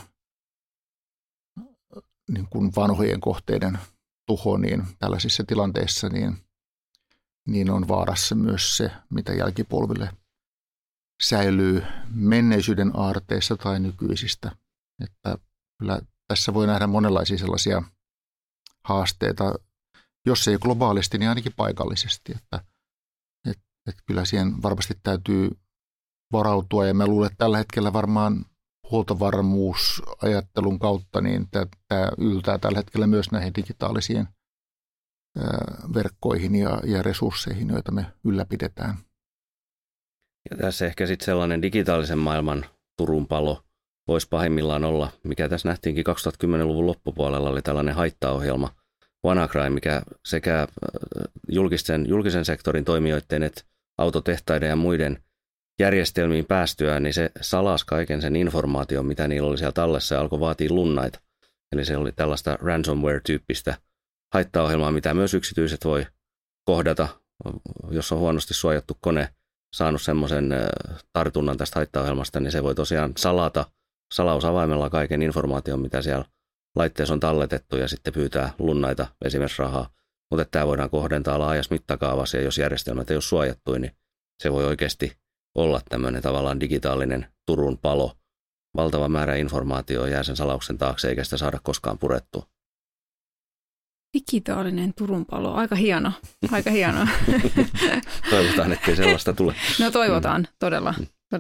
niin kuin vanhojen kohteiden tuho, niin tällaisissa tilanteissa niin on vaarassa myös se, mitä jälkipolville säilyy menneisyyden aarteissa tai nykyisistä. Että kyllä tässä voi nähdä monenlaisia sellaisia haasteita, jos ei globaalisti, niin ainakin paikallisesti. Että kyllä siihen varmasti täytyy varautua ja mä luulen, että tällä hetkellä varmaan huoltovarmuusajattelun kautta niin tämä yltää tällä hetkellä myös näihin digitaalisiin verkkoihin ja resursseihin, joita me ylläpidetään. Ja tässä ehkä sitten sellainen digitaalisen maailman turunpalo voisi pahimmillaan olla, mikä tässä nähtiinkin 2010-luvun loppupuolella, oli tällainen haittaohjelma WannaCry, mikä sekä julkisen sektorin toimijoiden että autotehtaiden ja muiden järjestelmiin päästyään, niin se salasi kaiken sen informaation, mitä niillä oli siellä tallessa ja alkoi vaatia lunnaita. Eli se oli tällaista ransomware-tyyppistä haittaohjelmaa, mitä myös yksityiset voi kohdata, jos on huonosti suojattu kone saanut semmoisen tartunnan tästä haittaohjelmasta, niin se voi tosiaan salata salausavaimella kaiken informaation, mitä siellä laitteessa on talletettu ja sitten pyytää lunnaita, esimerkiksi rahaa. Mutta tämä voidaan kohdentaa laajassa mittakaavassa ja jos järjestelmät ei ole suojattu, niin se voi oikeasti olla tämmöinen tavallaan digitaalinen Turun palo. Valtava määrä informaatiota jää sen salauksen taakse eikä sitä saada koskaan purettua. Digitaalinen Turun palo, aika hieno, aika hieno. Toivotaan, ettei sellaista tule. No toivotaan, todella.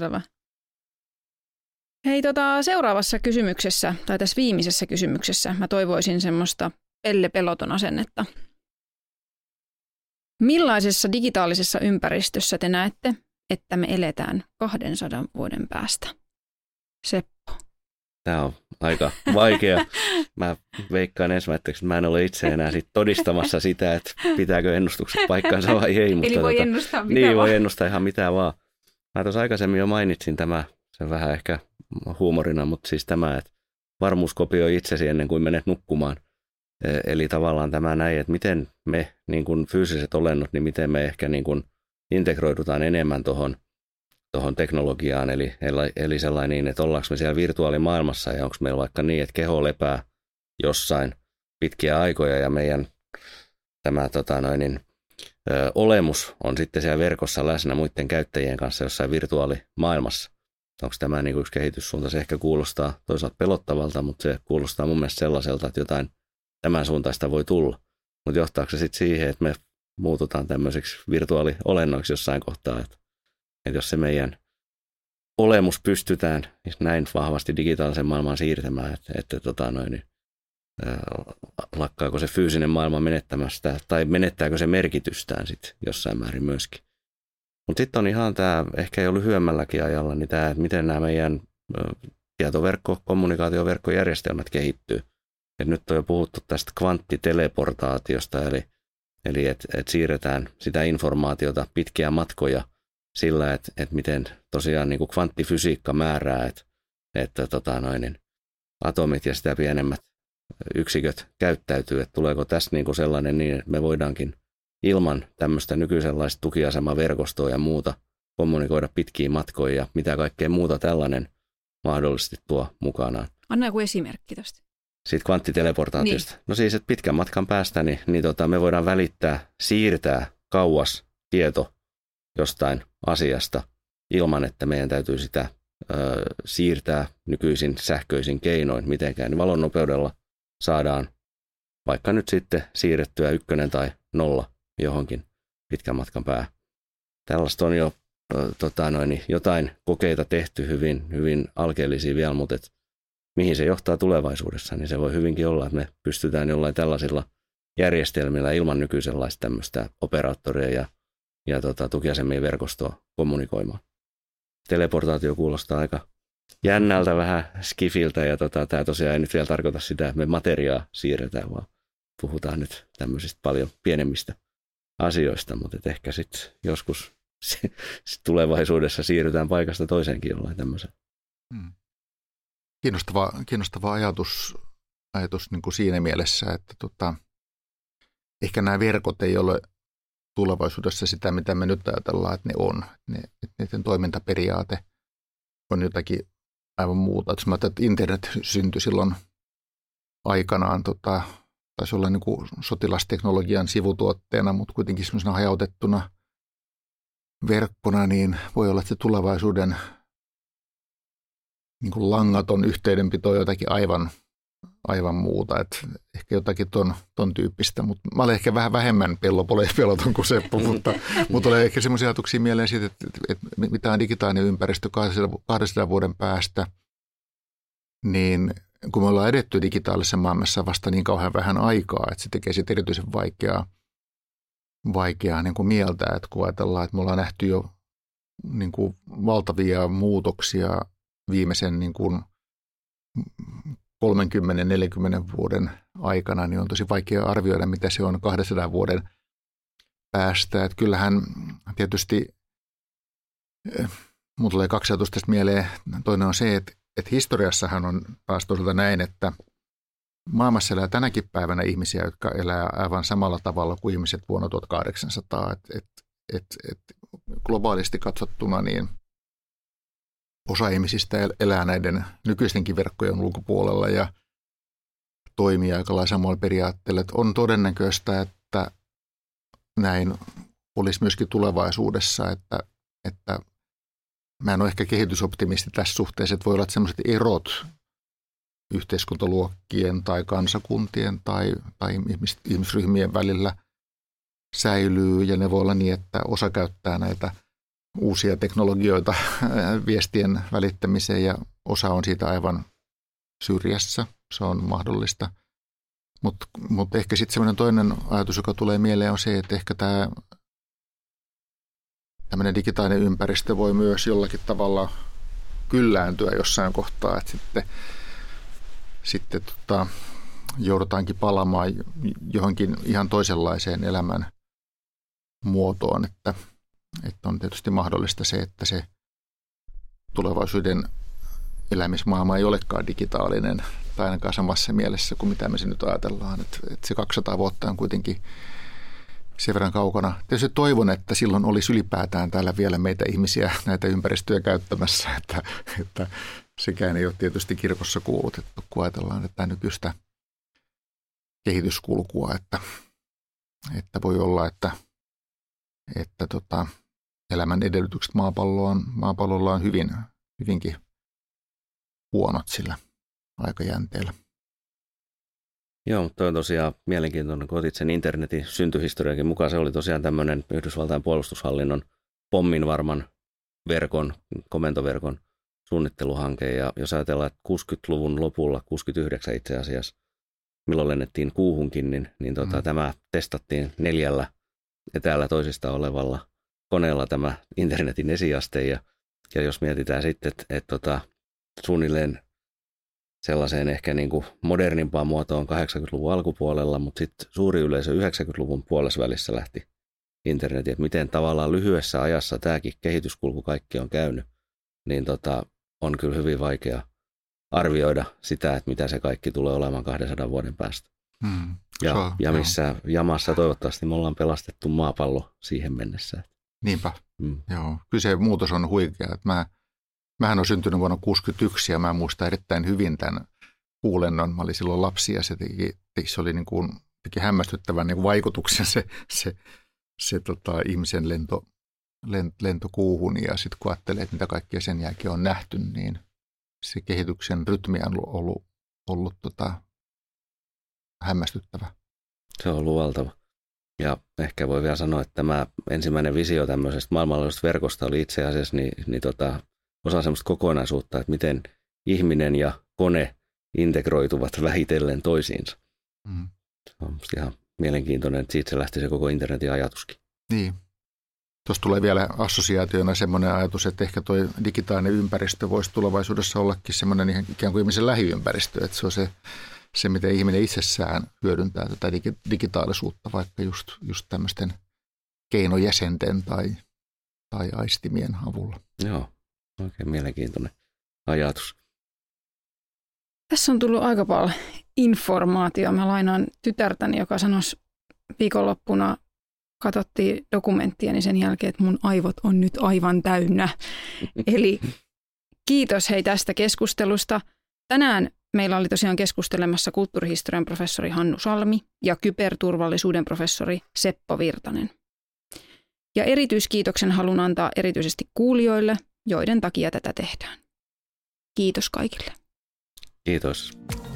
Hei, seuraavassa kysymyksessä, tai tässä viimeisessä kysymyksessä, mä toivoisin semmoista pellepeloton asennetta. Millaisessa digitaalisessa ympäristössä te näette, että me eletään 200 vuoden päästä? Seppo. Tämä on aika vaikea. Mä veikkaan ensimmäiseksi, että mä en ole itse enää todistamassa sitä, että pitääkö ennustukset paikkaansa vai ei. Mutta eli voi ennustaa mitä niin, vaan. Voi ennustaa ihan mitä vaan. Mä tuossa aikaisemmin jo mainitsin sen vähän ehkä huumorina, mutta siis tämä, että varmuuskopioi itsesi ennen kuin menet nukkumaan. Eli tavallaan tämä näin, että miten me niin kuin fyysiset olennot, niin miten me ehkä niin kuin integroidutaan enemmän tuohon teknologiaan, eli sellainen niin, että ollaanko me siellä virtuaalimaailmassa ja onko meillä vaikka niin, että keho lepää jossain pitkiä aikoja ja meidän tämä olemus on sitten siellä verkossa läsnä muiden käyttäjien kanssa jossain virtuaalimaailmassa. Onko tämä niin kuin yksi kehityssuunta? Se ehkä kuulostaa toisaalta pelottavalta, mutta se kuulostaa mun mielestä sellaiselta, että jotain tämän suuntaista voi tulla. Mutta johtaako se sitten siihen, että me muututaan tämmöiseksi virtuaaliolennoiksi jossain kohtaa, että jos se meidän olemus pystytään näin vahvasti digitaalisen maailmaan siirtämään, että lakkaako se fyysinen maailma menettämästä tai menettääkö se merkitystään sitten jossain määrin myöskin. Mutta sitten on ihan tämä ehkä jo lyhyemmälläkin ajalla, niin tämä, että miten nämä meidän kommunikaatioverkkojärjestelmät kehittyy. Et nyt on jo puhuttu tästä kvanttiteleportaatiosta, eli että siirretään sitä informaatiota pitkiä matkoja sillä, että miten tosiaan niin kuin kvanttifysiikka määrää, että atomit ja sitä pienemmät yksiköt käyttäytyy, että tuleeko tässä niin kuin sellainen niin, että me voidaankin ilman tämmöistä nykyisenlaista tukiasemaverkostoa ja muuta kommunikoida pitkiä matkoja ja mitä kaikkea muuta tällainen mahdollisesti tuo mukanaan. Anna joku esimerkki tästä. Siitä kvanttiteleportaatiosta. Niin. No siis, että pitkän matkan päästä niin me voidaan siirtää kauas tieto jostain asiasta ilman, että meidän täytyy sitä siirtää nykyisin sähköisin keinoin mitenkään, niin valon nopeudella saadaan vaikka nyt sitten siirrettyä 1 tai 0 johonkin pitkän matkan päähän. Tällaista on jo jotain kokeita tehty hyvin alkeellisia vielä, mutta mihin se johtaa tulevaisuudessa, niin se voi hyvinkin olla, että me pystytään jollain tällaisilla järjestelmillä ilman nykyisenlaista tämmöistä operaattoria ja tukiasemien verkostoa kommunikoimaan. Teleportaatio kuulostaa aika jännältä, vähän skifiltä ja tämä tosiaan ei nyt vielä tarkoita sitä, että me materiaa siirretään, vaan puhutaan nyt tämmöisistä paljon pienemmistä asioista, mutta ehkä sitten joskus tulevaisuudessa siirrytään paikasta toiseenkin jollain tämmöiseen. Kiinnostava ajatus niin kuin siinä mielessä, että ehkä nämä verkot ei ole tulevaisuudessa sitä, mitä me nyt ajatellaan, että ne on. Niiden toimintaperiaate on jotakin aivan muuta. Jos mä ajattelin, että internet syntyi silloin aikanaan, taisi olla niin kuin sotilasteknologian sivutuotteena, mutta kuitenkin semmoisena hajautettuna verkkona, niin voi olla, että se tulevaisuuden niin kuin langaton yhteydenpito on jotakin aivan muuta. Että ehkä jotakin ton tyyppistä, mutta mä olen ehkä vähän vähemmän peloton kuin Seppo, mutta tulee ehkä semmoisia ajatuksia mieleen siitä, että mitä on digitaalinen ympäristö 200 vuoden päästä, niin kun me ollaan edetty digitaalisessa maailmassa vasta niin kauhean vähän aikaa, että se tekee siitä erityisen vaikeaa niin kuin mieltää, että kun ajatellaan, että me ollaan nähty jo niin kuin valtavia muutoksia viimeisen niin kuin 30-40 vuoden aikana, niin on tosi vaikea arvioida, mitä se on 200 vuoden päästä. Että kyllähän tietysti, minulla tulee 2 ajatusta tästä mieleen. Toinen on se, että historiassahan on taas toisaalta näin, että maailmassa elää tänäkin päivänä ihmisiä, jotka elää aivan samalla tavalla kuin ihmiset vuonna 1800. Globaalisti katsottuna niin osa ihmisistä elää näiden nykyistenkin verkkojen ulkopuolella ja toimii aika lailla samalla periaatteella. Että on todennäköistä, että näin olisi myöskin tulevaisuudessa, että mä en ole ehkä kehitysoptimisti tässä suhteessa, että voi olla, että sellaiset erot yhteiskuntaluokkien tai kansakuntien tai ihmisryhmien välillä säilyy ja ne voi olla niin, että osa käyttää näitä uusia teknologioita viestien välittämiseen ja osa on siitä aivan syrjässä. Se on mahdollista. Mutta ehkä sitten semmoinen toinen ajatus, joka tulee mieleen on se, että ehkä tämmöinen digitaalinen ympäristö voi myös jollakin tavalla kyllääntyä jossain kohtaa, että sitten joudutaankin palaamaan johonkin ihan toisenlaiseen elämän muotoon, että on tietysti mahdollista se, että se tulevaisuuden elämismaailma ei olekaan digitaalinen tai ainakaan samassa mielessä kuin mitä me se nyt ajatellaan, että se 200 vuotta on kuitenkin sen verran kaukana. Tietysti toivon, että silloin olisi ylipäätään täällä vielä meitä ihmisiä näitä ympäristöjä käyttämässä, että sekään ei ole tietysti kirkossa kuulutettu, kun ajatellaan että nykyistä kehityskulkua, että voi olla, että elämän edellytykset maapallolla on hyvinkin huonot sillä aikajänteellä. Joo, mutta on tosiaan mielenkiintoinen, kun otit sen internetin syntyhistoriakin mukaan. Se oli tosiaan tämmöinen Yhdysvaltain puolustushallinnon pomminvarman verkon, komentoverkon suunnitteluhanke. Ja jos ajatellaan, että 60-luvun lopulla, 69 itse asiassa, milloin lennettiin kuuhunkin, niin tämä testattiin 4 etäällä toisista olevalla koneella tämä internetin esiaste. Ja jos mietitään sitten, että suunnilleen sellaiseen ehkä niin kuin modernimpaan muotoon 80-luvun alkupuolella, mutta sitten suuri yleisö 90-luvun puolesvälissä lähti internetiin, että miten tavallaan lyhyessä ajassa tämäkin kehityskulku kaikki on käynyt, niin on kyllä hyvin vaikea arvioida sitä, että mitä se kaikki tulee olemaan 200 vuoden päästä. Ja missä jamassa toivottavasti me ollaan pelastettu maapallo siihen mennessä. Niinpä, joo. Kyllä se muutos on huikea. Mähän olen syntynyt vuonna 1961 ja mä muistan erittäin hyvin tämän kuulennon. Mä olin silloin lapsi ja se oli teki hämmästyttävän niin kuin vaikutuksen se ihmisen lentokuuhun ja sitten kun ajattelee, että mitä kaikkea sen jälkeen on nähty, niin se kehityksen rytmi on ollut hämmästyttävä. Se on ollut valtava. Ja ehkä voi vielä sanoa, että tämä ensimmäinen visio tämmöisestä maailmanlaajuisesta verkosta oli itse asiassa osa semmoista kokonaisuutta, että miten ihminen ja kone integroituvat vähitellen toisiinsa. Mm. Se on ihan mielenkiintoinen, että siitä se lähti se koko internetin ajatuskin. Niin. Tuossa tulee vielä assosiaationa semmoinen ajatus, että ehkä tuo digitaalinen ympäristö voisi tulevaisuudessa ollakin semmoinen ikään kuin ihmisen lähiympäristö, että se on se miten ihminen itsessään hyödyntää tätä digitaalisuutta vaikka just tämmöisten keinojäsenten tai aistimien avulla. Joo, oikein mielenkiintoinen ajatus. Tässä on tullut aika paljon informaatiota. Mä lainaan tytärtäni, joka sanoisi viikonloppuna, katsottiin dokumenttia, niin sen jälkeen, että mun aivot on nyt aivan täynnä. Eli kiitos hei tästä keskustelusta. Tänään meillä oli tosiaan keskustelemassa kulttuurihistorian professori Hannu Salmi ja kyberturvallisuuden professori Seppo Virtanen. Ja erityiskiitoksen haluan antaa erityisesti kuulijoille, joiden takia tätä tehdään. Kiitos kaikille. Kiitos.